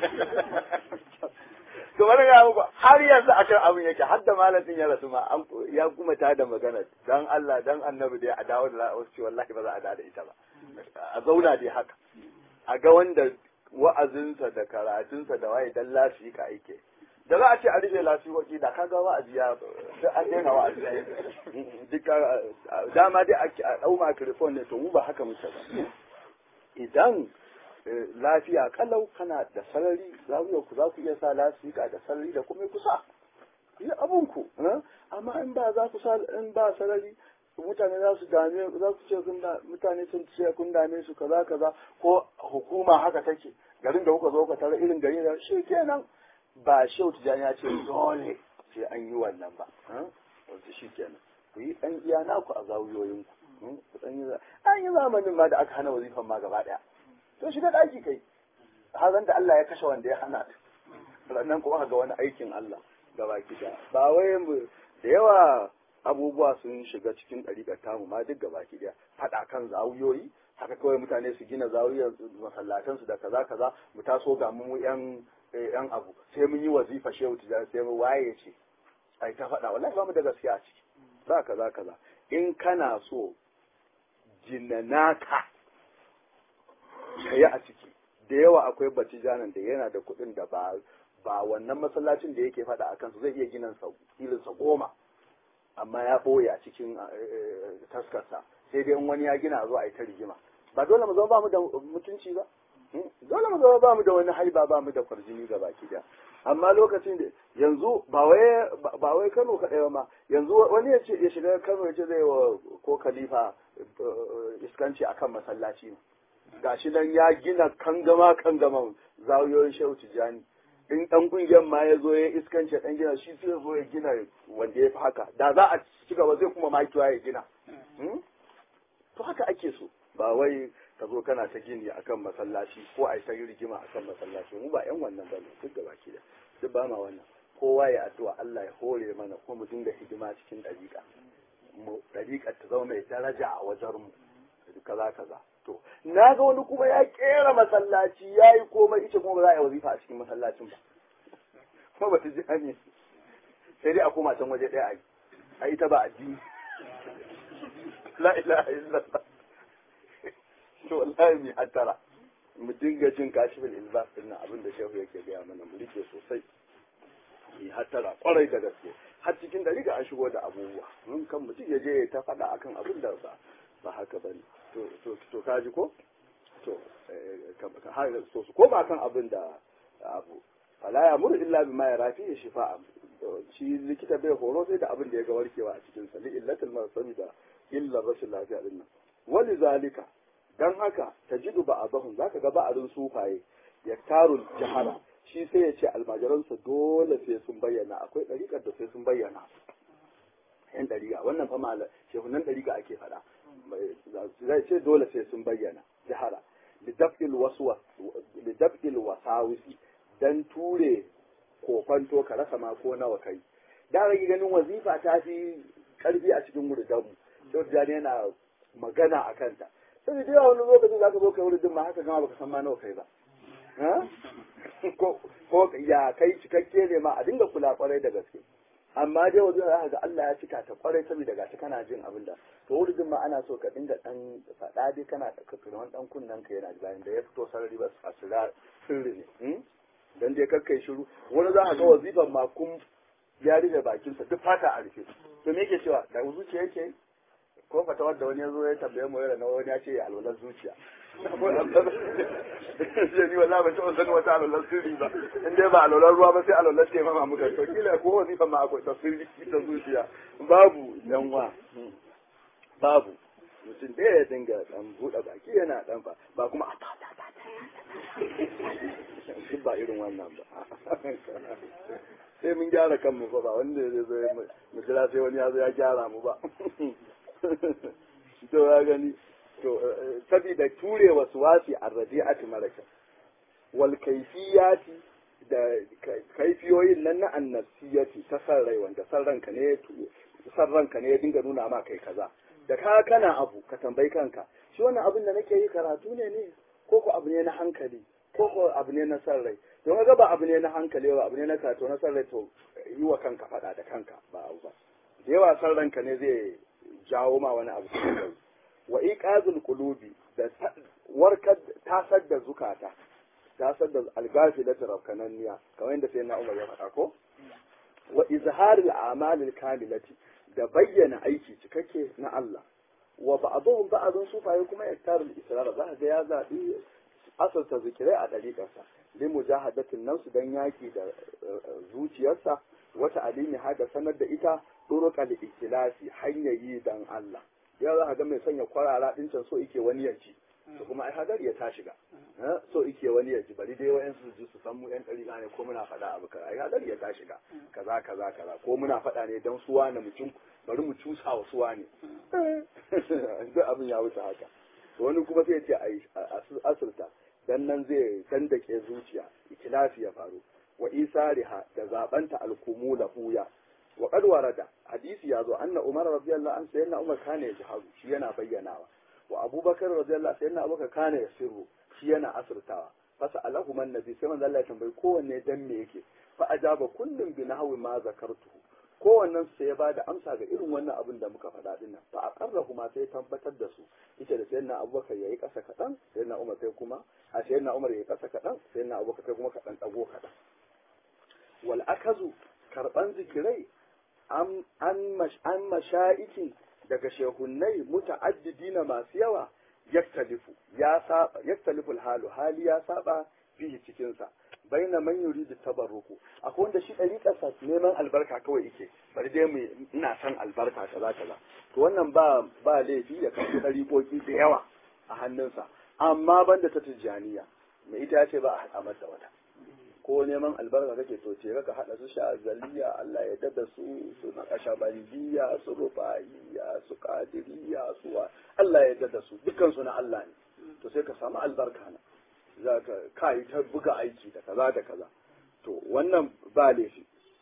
to wani ga muku har yanzu a kan abin yake har da malamin ya rasu ma ya kuma ta da magana dan Allah dan annabi dai a dawo da wasu wallahi ba za a dawo da ita ba a zauna dai haka a ga wanda wa'azinsa da karatunsa da waye dan lasu ka aike da za a ce a rufe lasifoki da kaga wa'azi ya duk an daina wa'azi duk dama dai a ɗau microphone ne to mu ba haka muke ba idan lafiya kalau kana da sarari za ku za ku iya sa lasifika da sarari da kuma kusa yi abunku amma in ba za ku sa in ba sarari mutane za su dame za ku ce kun da mutane sun ce kun dame su kaza kaza ko hukuma haka take garin da kuka zo ka tare irin gari da shi kenan ba shehu tijani ya ce dole sai an yi wannan ba wasu shi kenan ku yi ɗan iya naku a zawuyoyin ku an yi zamanin ma da aka hana wazifan ma gaba ɗaya to shiga ɗaki kai hazan da Allah ya kashe wanda ya hana sannan kuma ga wani aikin Allah gaba da ba wai da yawa abubuwa sun shiga cikin ɗariƙar tamu ma duk gaba ɗaya faɗa kan zawuyoyi haka kawai mutane su gina zawuyar masallatansu da kaza kaza mu taso ga mu yan yan abu sai mun yi wazifa shehu tijani sai mu waye ce ai ta faɗa wallahi ba mu da gaskiya a ciki ba kaza kaza in kana so jinnanaka kai a ciki da yawa akwai batijanan da yana da kuɗin da ba ba wannan masallacin da yake faɗa akan su zai iya ginin sa irin sa goma amma ya ɓoye a cikin taskarsa sai dai in wani ya gina a zo a yi ta rigima ba dole mu zama ba mu da mutunci ba dole mu zama ba mu da wani haiba ba mu da kwarjini ga baki da amma lokacin da yanzu ba wai ba wai Kano kaɗai ba ma yanzu wani ya ce ya shiga Kano ya ce zai wa ko khalifa iskanci akan masallaci ne gashi nan ya gina kangama kangaman zawiyoyin Shehu Tijani in ɗan ƙungiyar ma ya zo ya iskanci ɗan gina shi sai zo ya gina wanda ya fi haka da za a ci gaba zai kuma makiwa ya gina to haka ake so ba wai ka zo kana ta gini akan masallaci ko a yi ta rigima akan masallaci mu ba yan wannan bane duk da baki da duk ba ma wannan kowa ya addu'a Allah ya hore mana ko mu dinga hidima cikin dariƙa mu dariƙa ta zama mai daraja a wajen mu kaza kaza to na ga wani kuma ya kera masallaci yayi komai ita kuma ba za a yi wazifa a cikin masallacin ba kuma ba ta ji hanyar sai dai a koma can waje ɗaya a yi a ita ba addini la ilaha illallah to wallahi mi hattara mu dinga jin kashifin ilbas din nan abin da shehu yake gaya mana mu rike sosai mi hattara kwarai da gaske har cikin da riga an shigo da abubuwa mun kan mutum ya je ta faɗa akan abin da ba ba haka bane to to to kaji ko to har so ko ba kan abin da abu fala ya mur illa bima yarafi shifa'a shi likita bai horo sai da abin da ya ga warkewa a cikin sa li illatul marsami da illa rashin lafiya din nan wali zalika dan haka tajidu ba'dahum zaka ga ba'adun sufaye ya tarul jahara shi sai ya ce almajiransa dole sai sun bayyana akwai dariƙar da sai sun bayyana yan dariƙa wannan fa malam shehunan dariƙa ake faɗa zai ce dole sai sun bayyana jahara lidaf'il waswas lidaf'il wasawisi dan ture kofanto ka rasa ma ko nawa kai da rage ganin wazifa ta fi karfi a cikin murdanmu sau da yana magana a kanta sai da yawa wani lokacin za ka zo kai wurin ma haka gama baka san ma nawa kai ba ko ya kai cikakke ne ma a dinga kula kwarai da gaske amma dai wajen za ga Allah ya cika ta kwarai saboda gashi kana jin abin da to wurin ma ana so ka dinga dan faɗa dai kana da kafirin dan kunnen ka yana bayan da ya fito sarari ba a sira sirri ne dan dai kakkai shiru wani za ka ga wazifan ma kun ya rufe bakinsa duk fata a rufe to me yake cewa da zuciya yake ko fata wanda wani ya zo ya tambaye mu yana wani ya ce ya alwalar zuciya sai ni wallahi ba ta san wata alwalar sirri ba in dai ba alwalar ruwa ba sai alwalar ce mama muka to kila ko wazifa ma akwai tafsiri ta zuciya babu yanwa babu mutum da ya dinga dan buɗe baki yana dan ba ba kuma a ta ta ta ta ba irin wannan ba sai mun gyara kanmu fa ba wanda zai zo mu jira sai wani ya zo ya gyara mu ba to ya gani to sabida ture wasu wasi arradi'ati maraka wal kayfiyati da kaifiyoyin nan na annasiyati ta san rai wanda san ranka ne san ranka ne ya dinga nuna ma kai kaza da ka kana abu ka tambayi kanka shi wannan abin da nake yi karatu ne ne ko ko abu ne na hankali ko ko abu ne na san rai don ga ba abu ne na hankali ba abu ne na karatu na san rai to yi wa kanka fada da kanka ba abu ba da yawa san ranka ne zai jawo ma wani abu wa iqazul qulubi da warkar tasar da zukata ta sadda al-ghafilatu rafkananniya kamar yadda sai na Umar ya faɗa ko wa izharil a'malil kamilati da bayyana aiki cikakke na Allah wa ba'dhum ba'dhum sufaye kuma yaktarul israr za ga ya zabi asarta zikirai a dariƙarsa li mujahadatin nafs dan yaki da zuciyarsa wata alimi hada sanar da ita turuqal ikhlasi hanyayi dan Allah ya za ga mai sanya kwarara din can so yake wani yaji to kuma ai hadar ya ta shiga so yake wani yaji bari dai wayan su ji su san mu yan dariƙa ne ko muna faɗa abu kaza ai hadar ya ta shiga kaza kaza kaza ko muna faɗa ne dan suwa na mutum bari mu cusa wa suwa ne duk abin ya wuce haka to wani kuma sai ya ce ai asirta dan nan zai dandake zuciya ikhlasi ya faru wa isariha da zabanta alkumula huya wa qad warada hadisi yazo anna umar radiyallahu anhu sayyidina umar kana yajharu shi yana bayyanawa wa abubakar radiyallahu sayyidina abubakar kana yasiru shi yana asirtawa fasa alahu man nabi sai manzo Allah ya tambayi kowanne dan me yake fa ajaba kullum bi nahwi ma zakartu kowannen sai ya bada amsa ga irin wannan abin da muka faɗa dinnan fa aqarrahu ma sai tabbatar da su ita da sayyidina abubakar yayi ƙasa kaɗan sayyidina umar sai kuma a sayyidina umar yayi ƙasa kaɗan sayyidina abubakar sai kuma kaɗan dago kaɗan wal akazu karban zikirai an an masha'iki daga shehunnai muta'addidina masu yawa yaktalifu ya saba yaktalifu halu hali ya saba fihi cikin sa baina man yuridu tabarruku akwai wanda shi dariƙarsa neman albarka kawai yake bari dai mu ina san albarka kaza kaza to wannan ba ba laifi ya kawo dariƙoki da yawa a hannunsa amma banda ta tijaniya mai ita ya ce ba a haɗa mata wata ko neman albarka kake to ce ka haɗa su sha'azaliya Allah ya dada su su na kashabaliya su rufaiya su kadiriya su Allah ya dada su dukkan su na Allah ne to sai ka samu albarka na za ka kai ta buga aiki da kaza da kaza to wannan ba laifi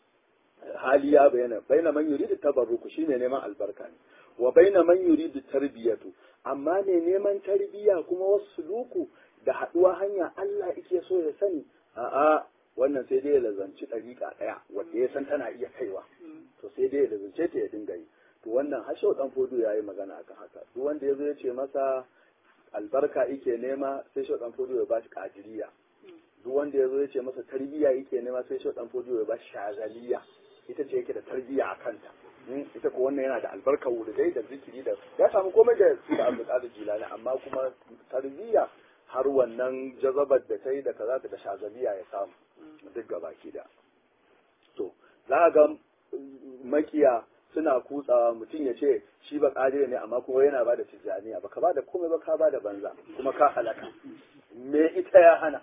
hali ya bayyana baina man yuridu tabarruku shine neman albarka ne wa baina man yuridu tarbiyatu amma ne neman tarbiya kuma wasu luku da haduwa hanya Allah yake so ya sani a'a wannan sai dai ya lazanci ɗariƙa ɗaya wanda ya san tana iya kaiwa to sai dai ya lazance ta ya dinga yi to wannan hashau dan fodo yayi magana akan haka duk wanda yazo ya ce masa albarka yake nema sai shau dan fodo ya bashi kadiriya duk wanda yazo ya ce masa tarbiya yake nema sai shau dan fodo ya bashi shazaliya ita ce yake da tarbiya a kanta ita ko wannan yana da albarka wuridai da zikiri da ya samu komai da da Abdul Jilani amma kuma tarbiya har wannan jazabar da ta yi da kaza da shazaliya ya samu duk gabaki da to za ga makiya suna kutsawa mutum ya ce shi ba kadire ne amma kuma yana ba da tijjaniya baka ba da komai ba ka ba da banza kuma ka halaka me ita ya hana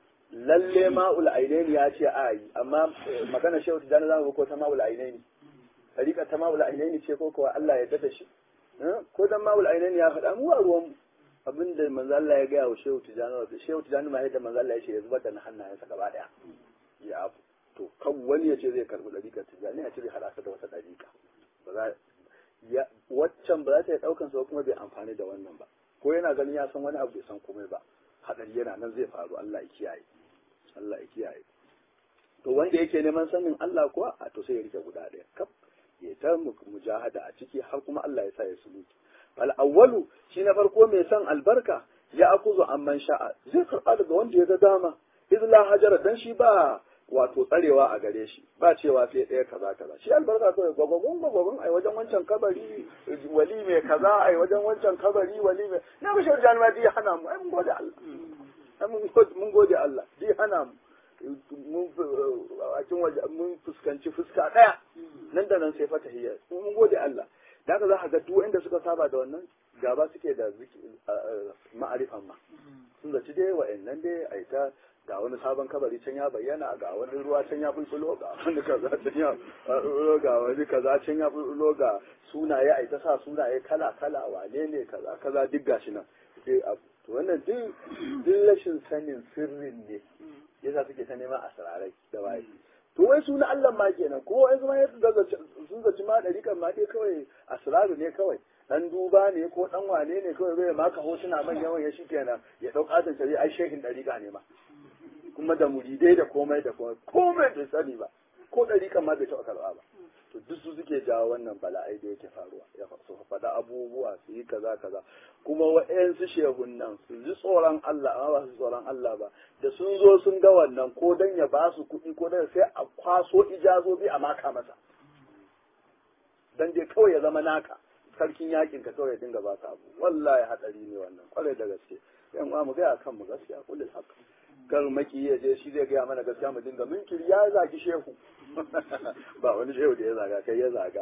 lalle ma'ul ainaini ya ce a yi amma magana shehu tijjani za mu ko ta ma'ul ainaini tarika ta ma'ul ainaini ce ko kuwa Allah ya dada shi ko dan ma'ul ainaini ya faɗa mu a ruwan abinda manzo Allah ya ga wa shehu tijjani wa shehu tijjani ma yadda manzo Allah ya ce ya zubar da na hannayensa gaba daya ya to kan wani ya ce zai karbi dariƙar tijjani ya ce zai haɗa da wata dariƙa ba za ya waccan ba za ta yi ɗaukan sa kuma bai amfani da wannan ba ko yana ganin ya san wani abu bai san komai ba haɗari yana nan zai faru Allah ya kiyaye Allah ya kiyaye to wanda yake neman sanin Allah kuwa a to sai ya rike guda ɗaya kaf ya ta mujahada a ciki har kuma Allah ya sa ya suluki fal awwalu shi na farko mai son albarka ya akuzu amman sha'a zai karɓa daga wanda ya ga dama izla hajara dan shi ba wato tsarewa a gare shi ba cewa sai ɗaya kaza kaza shi albarka kawai gwagwagon gwagwagon ai wajen wancan kabari wali mai kaza ai wajen wancan kabari wali mai na mu shirya jami'a di hana mu ai mun gode Allah ai mun gode Allah di hana mu mun a cikin waje mun fuskanci fuska ɗaya nan da nan sai fata hiyya mun gode Allah da haka za ka ga duk inda suka saba da wannan gaba suke da ma'arifan ma sun zaci dai wa'annan dai ai ta ga wani sabon kabari can ya bayyana ga wani ruwa can ya bulbulo ga wani kaza can ya bulbulo ga wani kaza can ya bulbulo ga sunaye ai ta sa sunaye kala kala wane ne kaza kaza duk gashi nan sai to wannan duk duk rashin sanin sirrin ne yasa suke ta neman asrarai da waye to wai suna Allah ma kenan ko wai zuma ya sun zaci ma dariƙan ma dai kawai asraru ne kawai dan duba ne ko dan wane ne kawai zai maka hotuna manyan wanya shikenan ya dauka da shari'a ai shehin dariƙa ne ma kuma da muridai da komai da komai komai bai sani ba ko ɗariƙan ma bai taɓa karɓa ba to duk su suke jawo wannan bala'ai da yake faruwa ya su faɗa abubuwa su yi kaza kaza kuma wa'yansu shehun nan su ji tsoron Allah amma ba su tsoron Allah ba da sun zo sun ga wannan ko dan ya ba su kuɗi ko dan sai a kwaso ijazobi a maka masa dan dai kawai ya zama naka sarkin yakin ka kawai ya dinga ba ka abu wallahi hadari ne wannan kwarai da gaske yan uwa mu ga kan mu gaskiya kullum haka kar maki ya je shi zai ga mana gaskiya mu dinga minkiri ya zagi shehu ba wani shehu da ya zaga kai ya zaga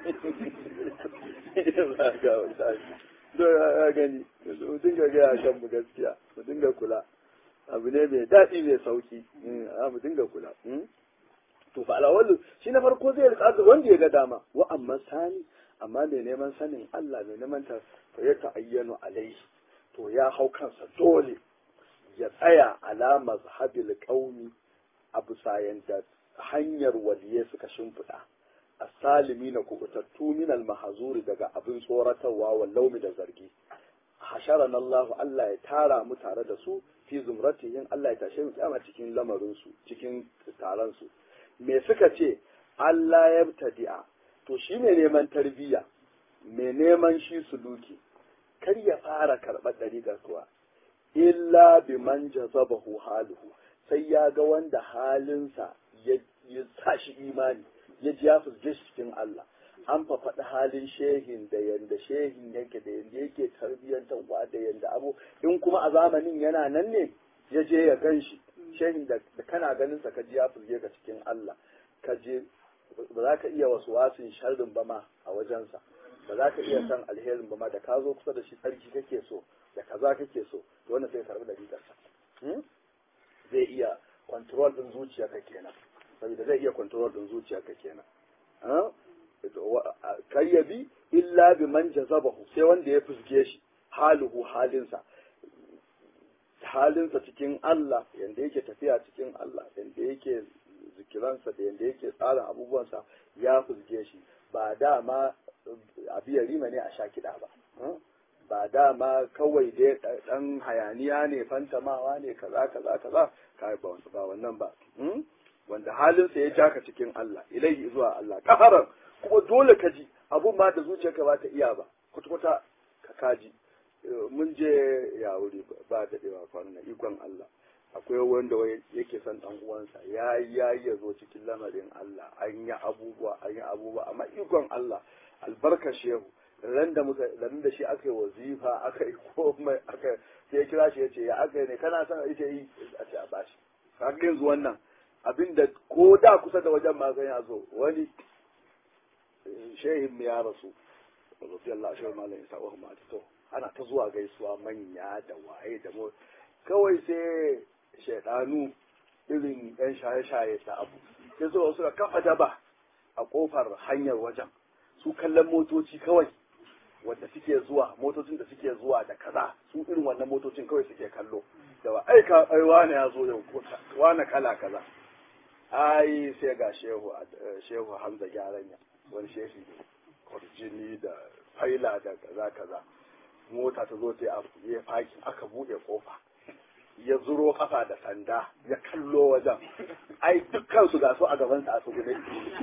ya zaga wallahi do ya gani mu dinga ga kan mu gaskiya mu dinga kula abu ne mai daɗi mai sauki mu dinga kula to fa alawallu shi na farko zai rika da wanda ya ga dama wa amma sani amma mai neman sanin Allah mai neman ta ya ta'ayyanu alaihi to ya hau kansa dole ya tsaya ala mazhabil qaumi abu sayan da hanyar waliye suka shimfiɗa as-salimi na kubutattu min al-mahzuri daga abin tsoratarwa wallaumi da zargi hasharana Allah Allah ya tara mu tare da su fi zumratihin Allah ya tashe mu kiyama cikin lamarin su cikin taron su me suka ce Allah ya tadi'a to shi ne neman tarbiyya mai neman shi suluki kar ya fara karɓar ɗariƙar kuwa illa bi man jazabahu haluhu sai ya ga wanda halinsa ya sa shi imani ya ji ya fuske shi cikin Allah an fa faɗi halin shehin da yanda shehin yake da yanda yake tarbiyyantarwa da yanda abu in kuma a zamanin yana nan ne ya je ya gan shi shehin da kana ganin sa ka ji ya fuske ka cikin Allah ka je ba za ka iya wasu wasin sharrin ba ma a wajensa ba za ka iya san alherin ba ma da ka zo kusa da shi tsarki kake so da kaza kake so to wannan sai karbi da rigarsa zai iya control din zuciyarka kenan saboda zai iya control din zuciyarka kenan kar ya bi illa bi man jazabahu sai wanda ya fusge shi haluhu halinsa halinsa cikin Allah yanda yake tafiya cikin Allah yanda yake zikiransa da yanda yake tsarin abubuwansa ya fusge shi ba dama abiya rima ne a sha kiɗa ba ba dama kawai dai ɗan hayaniya ne fantamawa ne kaza kaza kaza kai ba ba wannan ba wanda halinsa ya jaka cikin Allah ilaihi zuwa Allah kafaran kuma dole ka ji abun ma da zuciyarka ba ta iya ba kwata-kwata ka kaji mun je ya wuri ba da dewa kwanan ikon Allah akwai wanda yake son dan uwansa ya ya ya zo cikin lamarin Allah an yi abubuwa an yi abubuwa amma ikon Allah albarka shehu ran da muka ran da shi aka yi wazifa aka yi komai aka sai ya kira shi ya ce ya aka yi ne kana son ita yi a ce a bashi kaga yanzu wannan abinda ko da kusa da wajen magani ya zo wani shehin ya rasu radiyallahu shehu malam isa wa ma to ana ta zuwa gaisuwa manya da waye da mu kawai sai shaidanu irin yan shaye-shaye ta abu sai zuwa suka kafa daba a kofar hanyar wajen su kallon motoci kawai wanda suke zuwa motocin da suke zuwa da kaza su irin wannan motocin kawai suke kallo da ba ai ka ai wani ya zo yau ko wani kala kaza ai sai ga shehu shehu Hamza Gyaranya wani shehi ne kurjini da faila da kaza kaza mota ta zo ta yi faki aka bude kofa ya zuro kafa da sanda ya kallo wajen ai dukkan su ga su a gaban sa a tsugune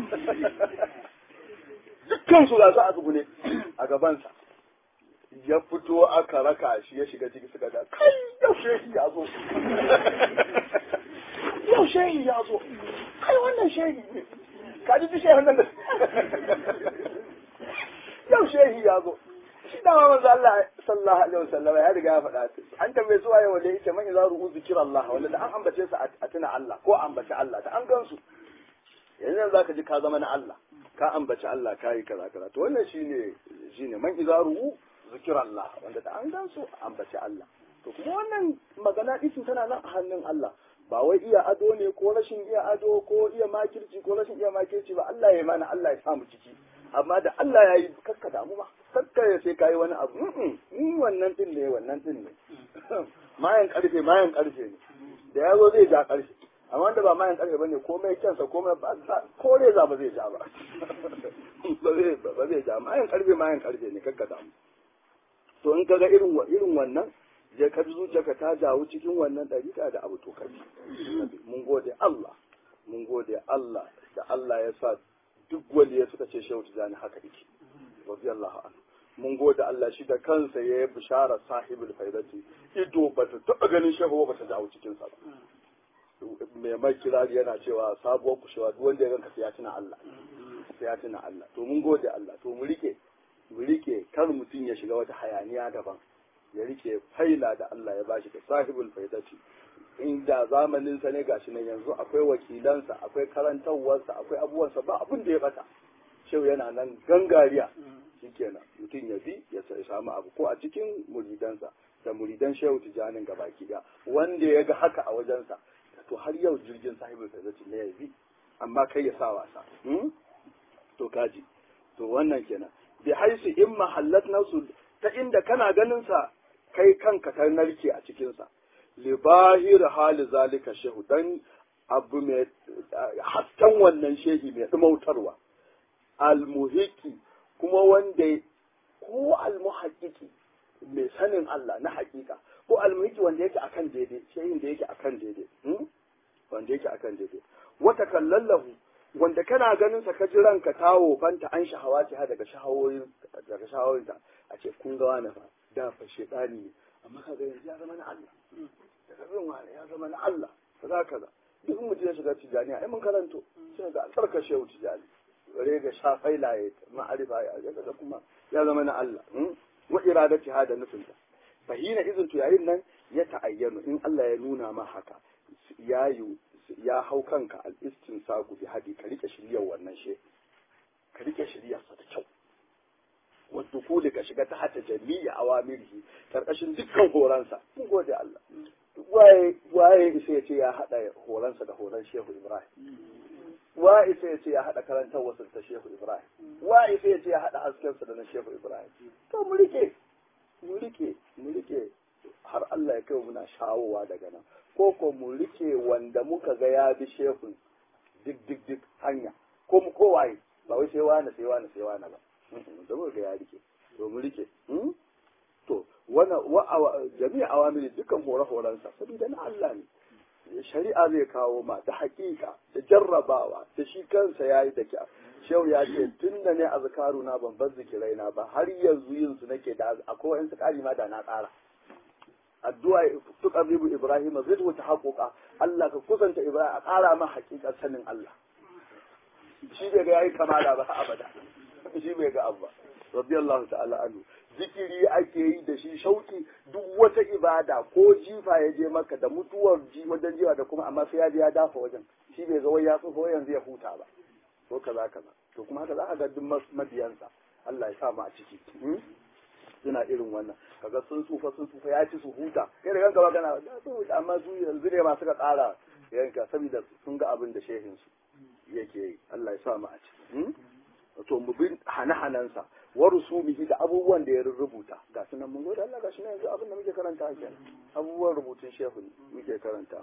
dukkan su ga su a tsugune a gaban sa ya fito aka raka shi ya shiga ciki suka ga kai yau shehi ya zo yau shehi ya zo kai wannan shehi ne ka ji shehi nan yau shehi ya zo shi dama manzo Allah sallallahu alaihi wasallam ya riga ya faɗa an tambaye su waye wanda yake man idza ru'u zikra Allah wanda da an ambace su a tuna Allah ko ambace Allah da an gansu yanzu zaka ji ka zama na Allah ka ambace Allah kai kaza kaza to wannan shine shine man idza ru'u zikra Allah wanda da an gansu ambace Allah to kuma wannan magana din tana nan a hannun Allah ba wai iya ado ne ko rashin iya ado ko iya makirci ko rashin iya makirci ba Allah ya mana Allah ya samu ciki amma da Allah ya yi kakka damu ba kakka ya sai kayi wani abu in wannan din ne wannan din ne mayan karfe mayan karfe ne da yazo zai ja karfe amma wanda ba mayan karfe bane komai kyansa komai ba ko reza ba zai ja ba ba zai ba zai ja mayan karfe mayan karfe ne kakka damu to in kaga irin irin wannan je ka ji zuciyarka ta jawo cikin wannan dariƙa da abu to kaji mun gode Allah mun gode Allah da Allah ya sa duk waliya suka ce shehu tijani haka yake radiyallahu anhu. Mun gode Allah shi da kansa ya yi bishara sahibul faidati ido ba ta taɓa ganin shehu ba ta dawo cikinsa ba. Mai mai kirari yana cewa sabuwar kushewa duk wanda ya ganka sai ya tuna Allah. Sai ya tuna Allah. To mun gode Allah. To mu rike mu rike kar mutum ya shiga wata hayaniya daban. Ya rike faila da Allah ya bashi da sahibul faidati. Inda zamanin sa ne gashi nan yanzu akwai wakilansa, akwai karantarwarsa, akwai abubuwansa ba abin da ya bata. Shehu yana nan gangariya. Shikenan mutum ya bi ya samu abu ko a cikin muridansa da muridan shehu tijanin gabaki daya wanda ya ga haka a wajensa to har yau jirgin sahibul faidati ne ya bi amma kai ya sa wasa to kaji to wannan kenan bi haisu in mahallat nasu ta inda kana ganin sa kai kanka ka narke a cikin sa li bahir hal zalika shehu dan abu mai hasken wannan shehi mai dumautarwa al muhiki kuma wanda ko almuhaqqiki mai sanin Allah na hakika ko almuhiki wanda yake akan daidai shehin da yake akan daidai wanda yake akan daidai wata kallallahu wanda kana ganin sa kaji ranka tawo fanta an shahawati ha daga shahawoyin daga shahawoyin ta a ce kun ga wani fa da fa shedani ne amma kaga yanzu ya zama na Allah daga bin wani ya zama na Allah kaza kaza duk mutum ya shiga tijani ai mun karanto sai ga albarka shehu tijani gare ga shafai laye ma'arifa ya ga kuma ya zama na Allah wa iradati hada nufinta fahina izin to yayin nan ya ta'ayyanu in Allah ya nuna ma haka ya ya hau kanka al-istinsaku bi hadi ka rike shiriyar wannan she ka rike shiriyar sa da kyau wa dukuli ka shiga ta hata jami'a awamirihi karkashin dukkan horansa mun gode Allah waye waye sai ya ce ya hada horansa da horan Shehu Ibrahim wa isa ya ce ya haɗa karantar wasu ta Shehu Ibrahim wa isa ya ce ya haɗa haskensa da na Shehu Ibrahim to mu rike mu rike mu rike har Allah ya kai muna shawowa daga nan ko ko mu rike wanda muka ga ya bi Shehu dik dik dik hanya ko mu kowaye ba wai sai wani sai wani sai wani ba da mu ga ya rike to mu rike to wana wa jami'a awamiri dukkan hore-horensa saboda na Allah ne shari'a zai kawo ma da hakika da jarrabawa da shi kansa ya yi da kyau shehu ya ce tun da ne azkaru na ban bar zikirai na ba har yanzu yin su nake da akwai wani tsari ma da na tsara addu'a tuqabibu ibrahim zai ta haƙoƙa Allah ka kusanta ibrahim a ƙara ma hakikar sanin Allah shi bai ga yayi kamala ba abada shi bai ga abba radiyallahu ta'ala anhu zikiri ake yi da shi shauki duk wata ibada ko jifa ya je maka da mutuwar ji wajen jiwa da kuma amma sai ya je ya dafa wajen shi bai ga wai ya tsufa yanzu ya huta ba ko kaza kaza to kuma haka za ka ga duk mabiyansa Allah ya sa mu a ciki suna irin wannan kaga sun tsufa sun tsufa ya ci su huta kai da kanka magana su amma su yanzu ne ma suka tsara yanka saboda sun ga abin da shehin su yake yi Allah ya sa mu a ciki to mu bin hana-hanansa wa rusumihi da abubuwan da ya rubuta ga su nan mun gode Allah ga shi ne yanzu abin da muke karanta kenan abubuwan rubutun shehu muke karanta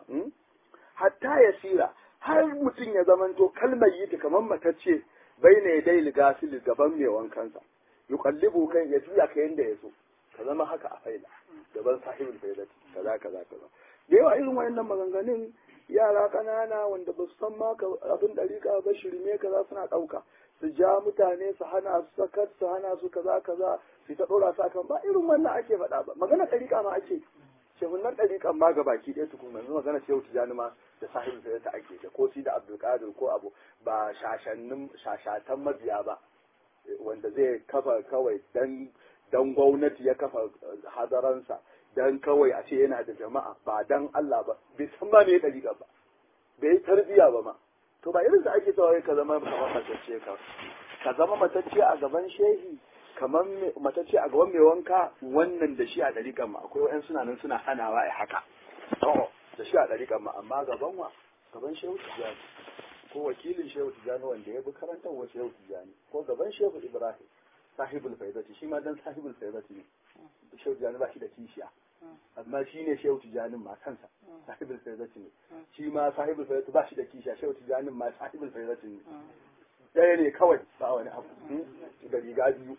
hatta ya sira har mutum ya zamanto kalmar yi ta kamar matacce bai ne dai ligasil gaban mai wankansa yuqallibu kan ya juya ka yanda ya so ka zama haka a faila gaban sahibul faidati kaza kaza kaza da yawa irin wayannan maganganun yara kanana wanda ba su san ma abin dariƙa ba shirme kaza suna ɗauka su ja mutane su hana su sakar su hana su kaza kaza su ta ɗora su akan ba irin wannan ake faɗa ba magana ɗariƙa ma ake shehunan ɗariƙan ma gabaki ɗaya tukun yanzu magana shehu tijani ma da sahibul faidati ake da ko si da abdulkadir ko abu ba shashannin shashatan mabiya ba wanda zai kafa kawai dan dan gwamnati ya kafa hadaransa dan kawai a ce yana da jama'a ba dan Allah ba bai san ba me dariƙa ba bai tarbiya ba ma to ba irin da ake cewa ka zama kamar matacce ka ka zama matacce a gaban shehi kamar matacce a gaban mai wanka wannan da shi a dariƙan ma akwai wa'en suna nan suna hanawa ai haka to da shi a dariƙan ma amma gaban wa gaban shehu tijani ko wakilin shehu tijani wanda ya bi karantar wa shehu tijani ko gaban shehu ibrahim sahibul faidati shi ma dan sahibul faidati ne shehu tijani ba shi da kishiya amma shi ne shehu tijanin ma kansa sahibul faidati ne shi ma sahibul faidati ba shi da kishiya shehu tijanin ma sahibul faidati ne ɗaya ne kawai ba wani abu da riga biyu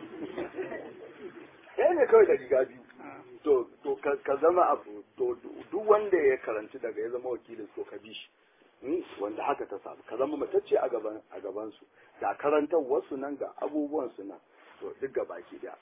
ɗaya ne kawai da riga biyu to ka zama abu to duk wanda ya karanci daga ya zama wakilin so ka bi shi wanda haka ta samu ka zama matacce a gaban a gaban su ga karantar wasu nan ga abubuwan su nan to duk gabaki daya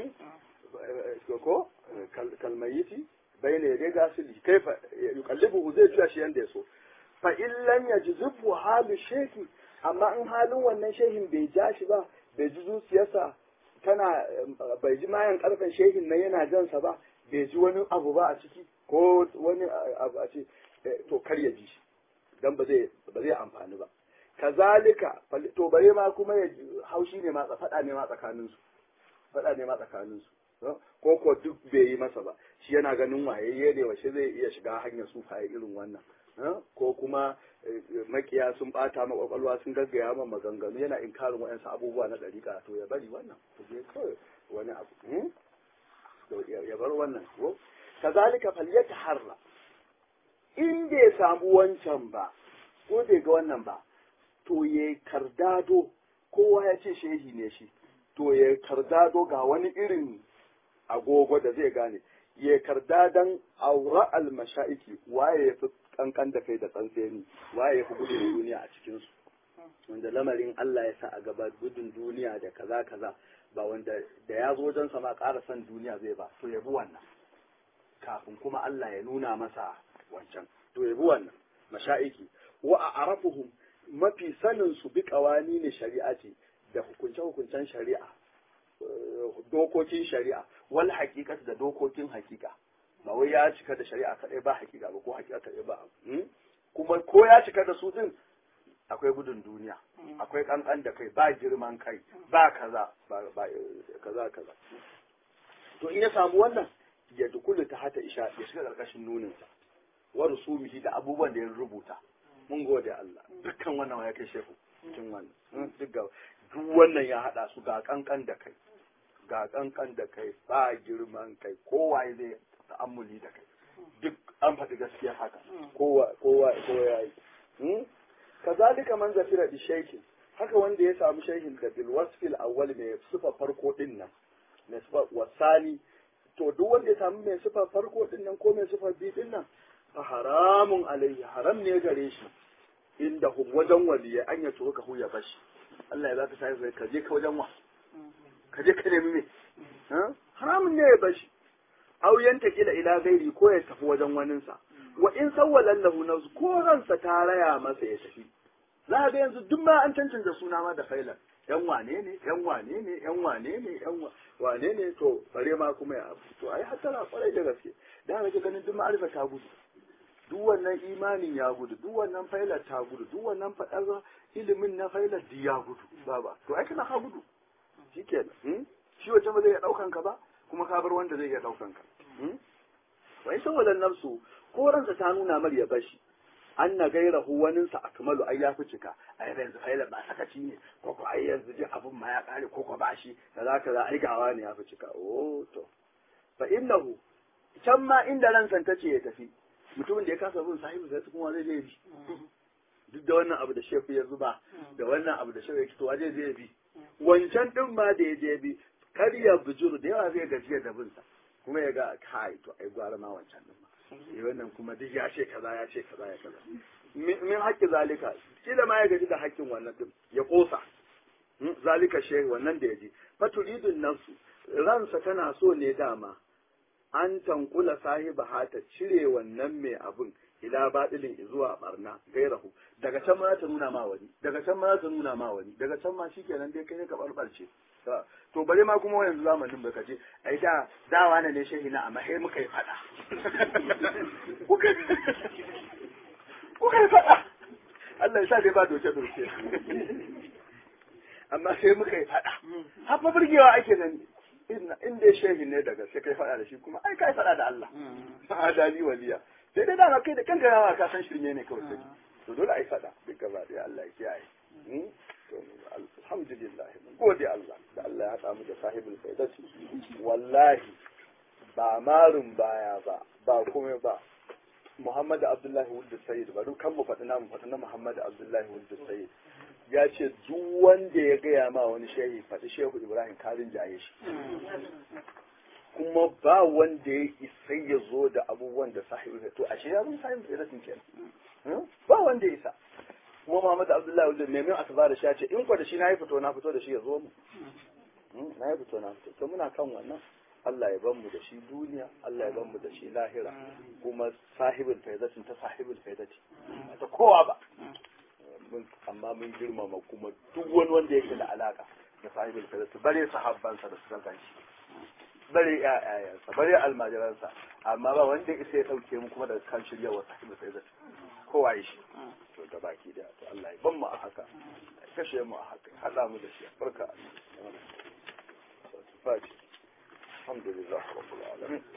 ko kalmayiti bayne ya ga su kaifa yuqallibu zai juya shi yanda yaso fa in lam yajzibu halu sheki amma in halin wannan shehin bai ja shi ba bai ji zuciyarsa tana bai ji mayan karfen shehin nan yana jansa ba bai ji wani abu ba a ciki ko wani abu a ce to kar ya ji shi dan ba zai ba zai amfani ba kazalika to bare ma kuma ya haushi ne ma fada ne ma tsakanin su fada ne ma tsakanin su ko ko duk bai yi masa ba shi yana ganin wayayye ne washe zai iya shiga hanyar sufaye irin wannan ko kuma makiya sun bata ma kwakwalwa sun gaggaya ma maganganu yana inkarin waɗansu abubuwa na ɗariƙa to ya bari wannan ku je kawai wani abu ya bar wannan ko kazalika falyataharra in bai samu wancan ba ko bai ga wannan ba to ya kardado kowa ya ce shehi ne shi to ya kardado ga wani irin agogo da zai gane ya kardadan aura al-mashaiki waye ya fi kankan da kai da tsantseni waye ya fi gudun duniya a cikinsu wanda lamarin Allah ya sa a gaba gudun duniya da kaza kaza ba wanda da ya zo wajen sama ƙara son duniya zai ba to ya bi wannan kafin kuma Allah ya nuna masa wancan to ya bi wannan mashaiki wa a'rafuhum mafi sanin su bi kawani ne shari'a ce da hukunce hukuncen shari'a dokokin shari'a wal haqiqat da dokokin haqiqa ba wai ya cika da shari'a kadai ba haqiqa ba ko haqiqa kadai ba kuma ko ya cika da su din akwai gudun duniya akwai kankan da kai ba girman kai ba kaza ba kaza kaza to in ya samu wannan ya dukulu ta hata isha ya shiga karkashin nunin sa wa rusumihi da abubuwan da ya rubuta mun gode Allah dukkan wannan ya kai shehu cikin wannan duk duk wannan ya hada su ga kankan da kai ga kankan da kai ba girman kai kowa zai ta'ammuli da kai duk an faɗi gaskiya haka kowa kowa kowa yayi kazalika man zafira bi shaykhin haka wanda ya samu shaykhin da bil wasfil awwal mai sifa farko din nan mai sifa wasani to duk wanda ya samu mai sifa farko din nan ko mai sifa bi din nan fa haramun alaihi haram ne gare shi inda hum wajen waliya an ya tuka hu ya bashi Allah ya zaka sai ka je ka wajen wa ka je ka nemi me haramun ne ya bashi aw yanta kila ila gairi ko ya tafi wajen waninsa wa in sawwalan lahu nafsu ko ransa ta raya masa ya tafi za ga yanzu duk ma an cancanta suna ma da failan yan wane ne yan wane ne yan wane ne yan wane ne to bare ma kuma ya abu to ai hatara kwarai da gaske da ga ganin duk ma'arifa ta gudu duk wannan imanin ya gudu duk wannan failar ta gudu duk wannan fadar ilimin na failar di ya gudu baba to ai kana ka gudu shikenan shi wace ba zai iya daukan ka ba kuma ka bar wanda zai iya daukan ka wa in sawwalan nafsu ko ransa ta nuna mar ya bashi an na gaira huwaninsa akmalu ai ya fi cika ai yanzu faila ba sakaci ne ko ko ai yanzu ji abun ma ya kare ko ko bashi da zaka za ai gawa ne ya fi cika oh to fa innahu can ma inda ransa tace ya tafi mutumin da ya kasa bin sahibi sai kuma zai je bi duk da wannan abu da shefu ya zuba da wannan abu da shefu ya kito waje zai bi wancan din ma da ya je bi kar ya bujuru da yawa zai gajiya da bin sa kuma ya ga kai to ai gwara ma wancan din ma eh wannan kuma duk ya ce kaza ya ce kaza ya kaza min haƙƙi zalika kila ma ya gaji da haƙƙin wannan din ya kosa zalika shehi wannan da ya ji faturidun nafsu ransa tana so ne dama an tankula sahiba hata cire wannan mai abun ila baɗilin zuwa barna gairahu daga can ma ta nuna ma wani daga can ma ta nuna ma wani daga can ma shikenan dai kai ne ka barbarce to bare ma kuma yanzu zamanin baka je ai da dawa ne ne shehi na amma sai muka yi fada kuka kuka yi fada Allah ya sa dai ba doke doke amma sai muka yi fada har fa burgewa ake nan inda shehi ne daga sai kai fada da shi kuma ai kai fada da Allah adali waliya sai dai dama kai da kanka yawa ka san shirme ne kawai sai to dole ai fada duk gaba da Allah ya kiyaye alhamdulillah gode Allah da Allah ya samu da sahibul faidati wallahi ba marun baya ba ba kuma ba Muhammad Abdullahi Wuldu Sayyid ba dukkan mu faɗi namu faɗi na Muhammad Abdullahi Wuldu Sayyid ya ce duk wanda ya gaya ma wani shehi faɗi shehu Ibrahim karin jaye shi kuma ba wanda ya isa ya zo da abubuwan da sahibi to ashe ya zo sahibul faidatin kenan ba wanda ya isa kuma Muhammad Abdullahi wajen neman aka ba da shi ya ce in kwa da shi na yi fito na fito da shi ya zo mu na yi fito na fito to muna kan wannan Allah ya ban mu da shi duniya Allah ya ban mu da shi lahira kuma sahibul faidatin ta sahibul faidati ta kowa ba amma mun girmama kuma duk wani wanda yake da alaka da sahibul faidati bare sahabbansa da suka ganshi bare ƴaƴayensa bare almajiransa amma ba wanda isa ya dauke mu kuma daga kan shirya wa sahibul faidati kowa yi shi to da baki da to Allah ya ban mu a haka kashe mu a haka hada mu da shi barka Fati. الحمد لله رب العالمين